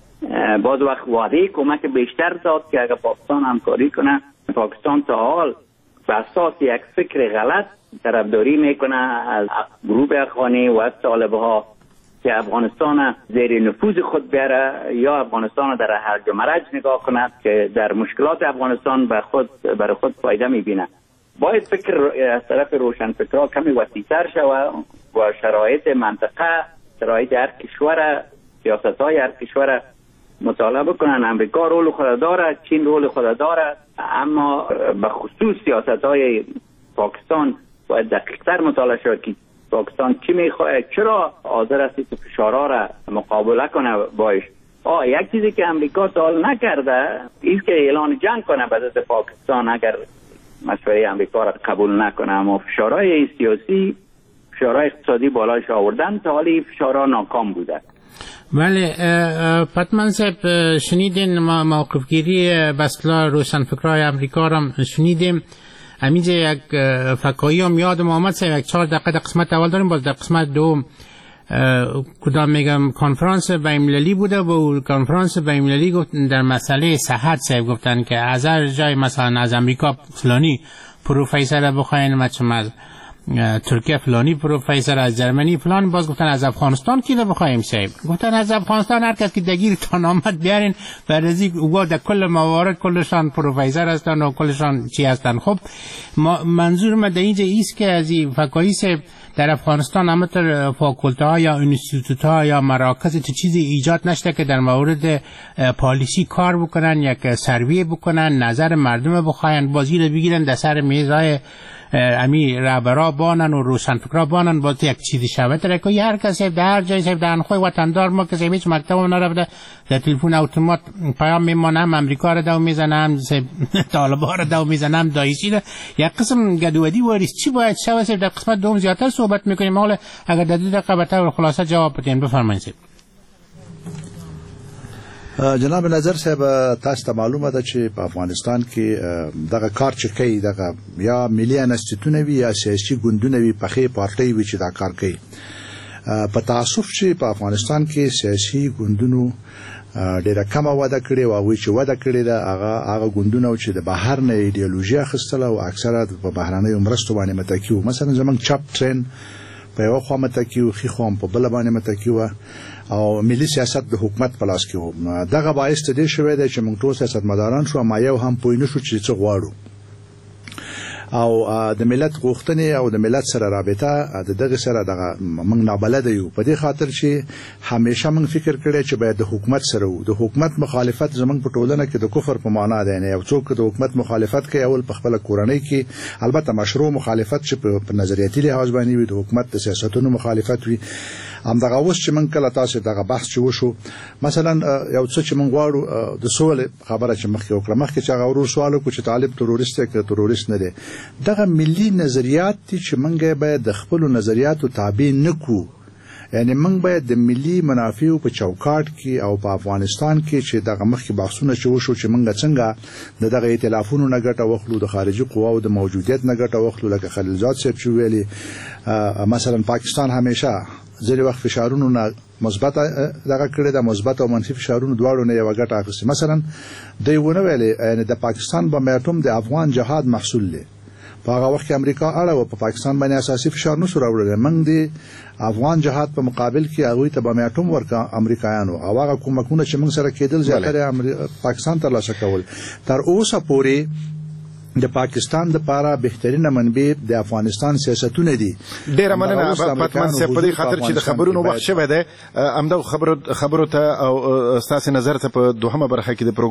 باز وقت وعده کمک بیشتر داد که اگر پاکستان همکاری کنه. پاکستان تا حال به اساس یک فکر غلط طرفداری میکنه از گروه افغانی و از طالبها که افغانستان زیر نفوذ خود بیاره یا افغانستان در هرج و مرج نگاه کند که در مشکلات افغانستان به خود برای خود فایده میبینه. باید فکر از طرف روشنفکرها کمی وسیع‌تر شود و شرایط منطقه، شرایط هر کشور، سیاست‌های هر کشور مطالعه بکنن. امریکا رول خود داره، چین رول خود داره، اما به خصوص سیاست‌های پاکستان باید دقیق‌تر مطالعه شود که پاکستان چی میخواد، چرا حاضر است که فشارها را مقابله کنه باش. آه یک چیزی که امریکا سوال نکرده است که اعلان جنگ کنه به ضد پاکستان اگر مشوره امریکا را قبول نکنه، اما فشارهای سیاسی، فشارهای اقتصادی بالایش آوردن تا حالی فشارها ناکام بوده. بله پتمن صاحب شنیدین ما موقف گیری بسلا روشنفکرای امریکا را شنیدیم. همینجا یک فکایی هم یادم آمد صاحب، یک چهار دقیقه در قسمت اول داریم، باز در قسمت دوم کدام میگم کنفرانس بین‌المللی بوده و کنفرانس بین‌المللی گفت در مسئله صحت صاحب گفتن که از هر جای مثلا از امریکا فلانی پروفسور بخواین، مثلا از ترکیه فلانی پروفسور، از جرمنی فلان، باز گفتن از افغانستان کی بخوایم صاحب، گفتن از افغانستان هر کس که دگیر تان آمد بیارین برزی او در کل موارد کلشان پروفسور هستن و کلشان چی هستن. خب منظور من در اینجا ایست که از این فکایی صاحب در افغانستان همتر فاکولته ها یا انستیتوت ها یا مراکز چه چیزی ایجاد نشده که در مورد پالیسی کار بکنن، یک سروی بکنن، نظر مردم بخواین، بازی رو بگیرن در سر میزای امی رهبرا بانن و روشنفکرا بانن، باز یک چیزی شود در که هر کسی در هر جای صاحب در خوی وطندار ما کسی هیچ مکتب نرفته در تلفن اتومات پیام میمونم امریکا رو دو میزنم، طالبا رو دو میزنم، دایشی رو یک قسم گدودی واریست. چی باید شود در قسمت دوم زیادتر صحبت میکنیم، حالا اگر در دو دقیقه به طور خلاصه جواب بدین بفرمایید. جناب نظر صاحب تاسو ته معلومه ده چې په افغانستان کې دغه کار چې کوي دغه یا ملي انستیتونه وي یا سیاسي ګوندونه وي پخې پارټۍ وي چې دا کار کوي. په تاسف چې په افغانستان کې سیاسي ګوندونو ډیره کم وده کړې او هغوی چې وده کړې ده هغه هغه ګوندونه چې د بهر نه ایډیالوژي اخیستله او اکثره په بهرنیو مرستو باندې متکي وو. مثلا زموږ چپ ټرین په یوه خوا متکي وو، ښي خوا هم په بله باندې متکي وه او ملي سیاست د حکومت په لاس کې و. دغه باعث د دې شوی دی چې موږ ټول سیاستمداران شو ما یو هم پوه نه شو چې څه غواړو. او د ملت غوښتنې او د ملت سره رابطه د دغه سره دغه موږ نابلد یو په دې خاطر چې همیشه موږ فکر کړی چې باید د حکومت سره وو د حکومت مخالفت زموږ په ټولنه کې د کفر په معنا دی نه یو څوک د حکومت مخالفت کوي اول په خپل کورنۍ کې البته مشروع مخالفت چې په نظریاتي لحاظ باندې وي د حکومت د سیاستونو مخالفت وي همدغه اوس چې موږ کله تاسو دغه بحث چې وشو مثلا یو څه چې موږ غواړو د سولې خبره چې مخکې وکړه مخکې چې هغه ورو سوال وکړو چې طالب تروریست دی که تروریست نه دی دغه ملي نظریات دي چې موږ باید د خپلو نظریاتو تابع نه کړو یعنی موږ باید د ملي منافعو په چوکاټ کې او په افغانستان کې چې دغه مخکې بحثونه چې وشو چې موږ څنګه د دغه ائتلافونو نه ګټه واخلو د خارجي قواو د موجودیت نه ګټه واخلو لکه خلیلزاد صاحب چې ویلي مثلا پاکستان همیشه ځینې وخت فشارونو نه مثبت دغه کړی د مثبت او منفي فشارونو دواړو نه یو ګټه اخیستې مثلا دوی ونه ویلې یعنی د پاکستان بم اټوم د افغان جهاد محصول دی په هغه وخت کې امریکا اړه او په پاکستان باندې اساسي فشار نه سره وړل موږ د افغان جهاد په مقابل کې هغه ته بم اټوم ورکا امریکایانو او هغه کومکونه چې موږ سره کېدل زیاتره پاکستان ترلاسه کول تر اوسه پورې د پاکستان د پاره بهترینه منبع د افغانستان سیاستونه دي ډیره مننه پاتمان صاحب په دې خاطر چې د خبرونو وخت شوه ده امدا خبرو خبرو ته او تاسو نظر ته په دوهمه برخه کې د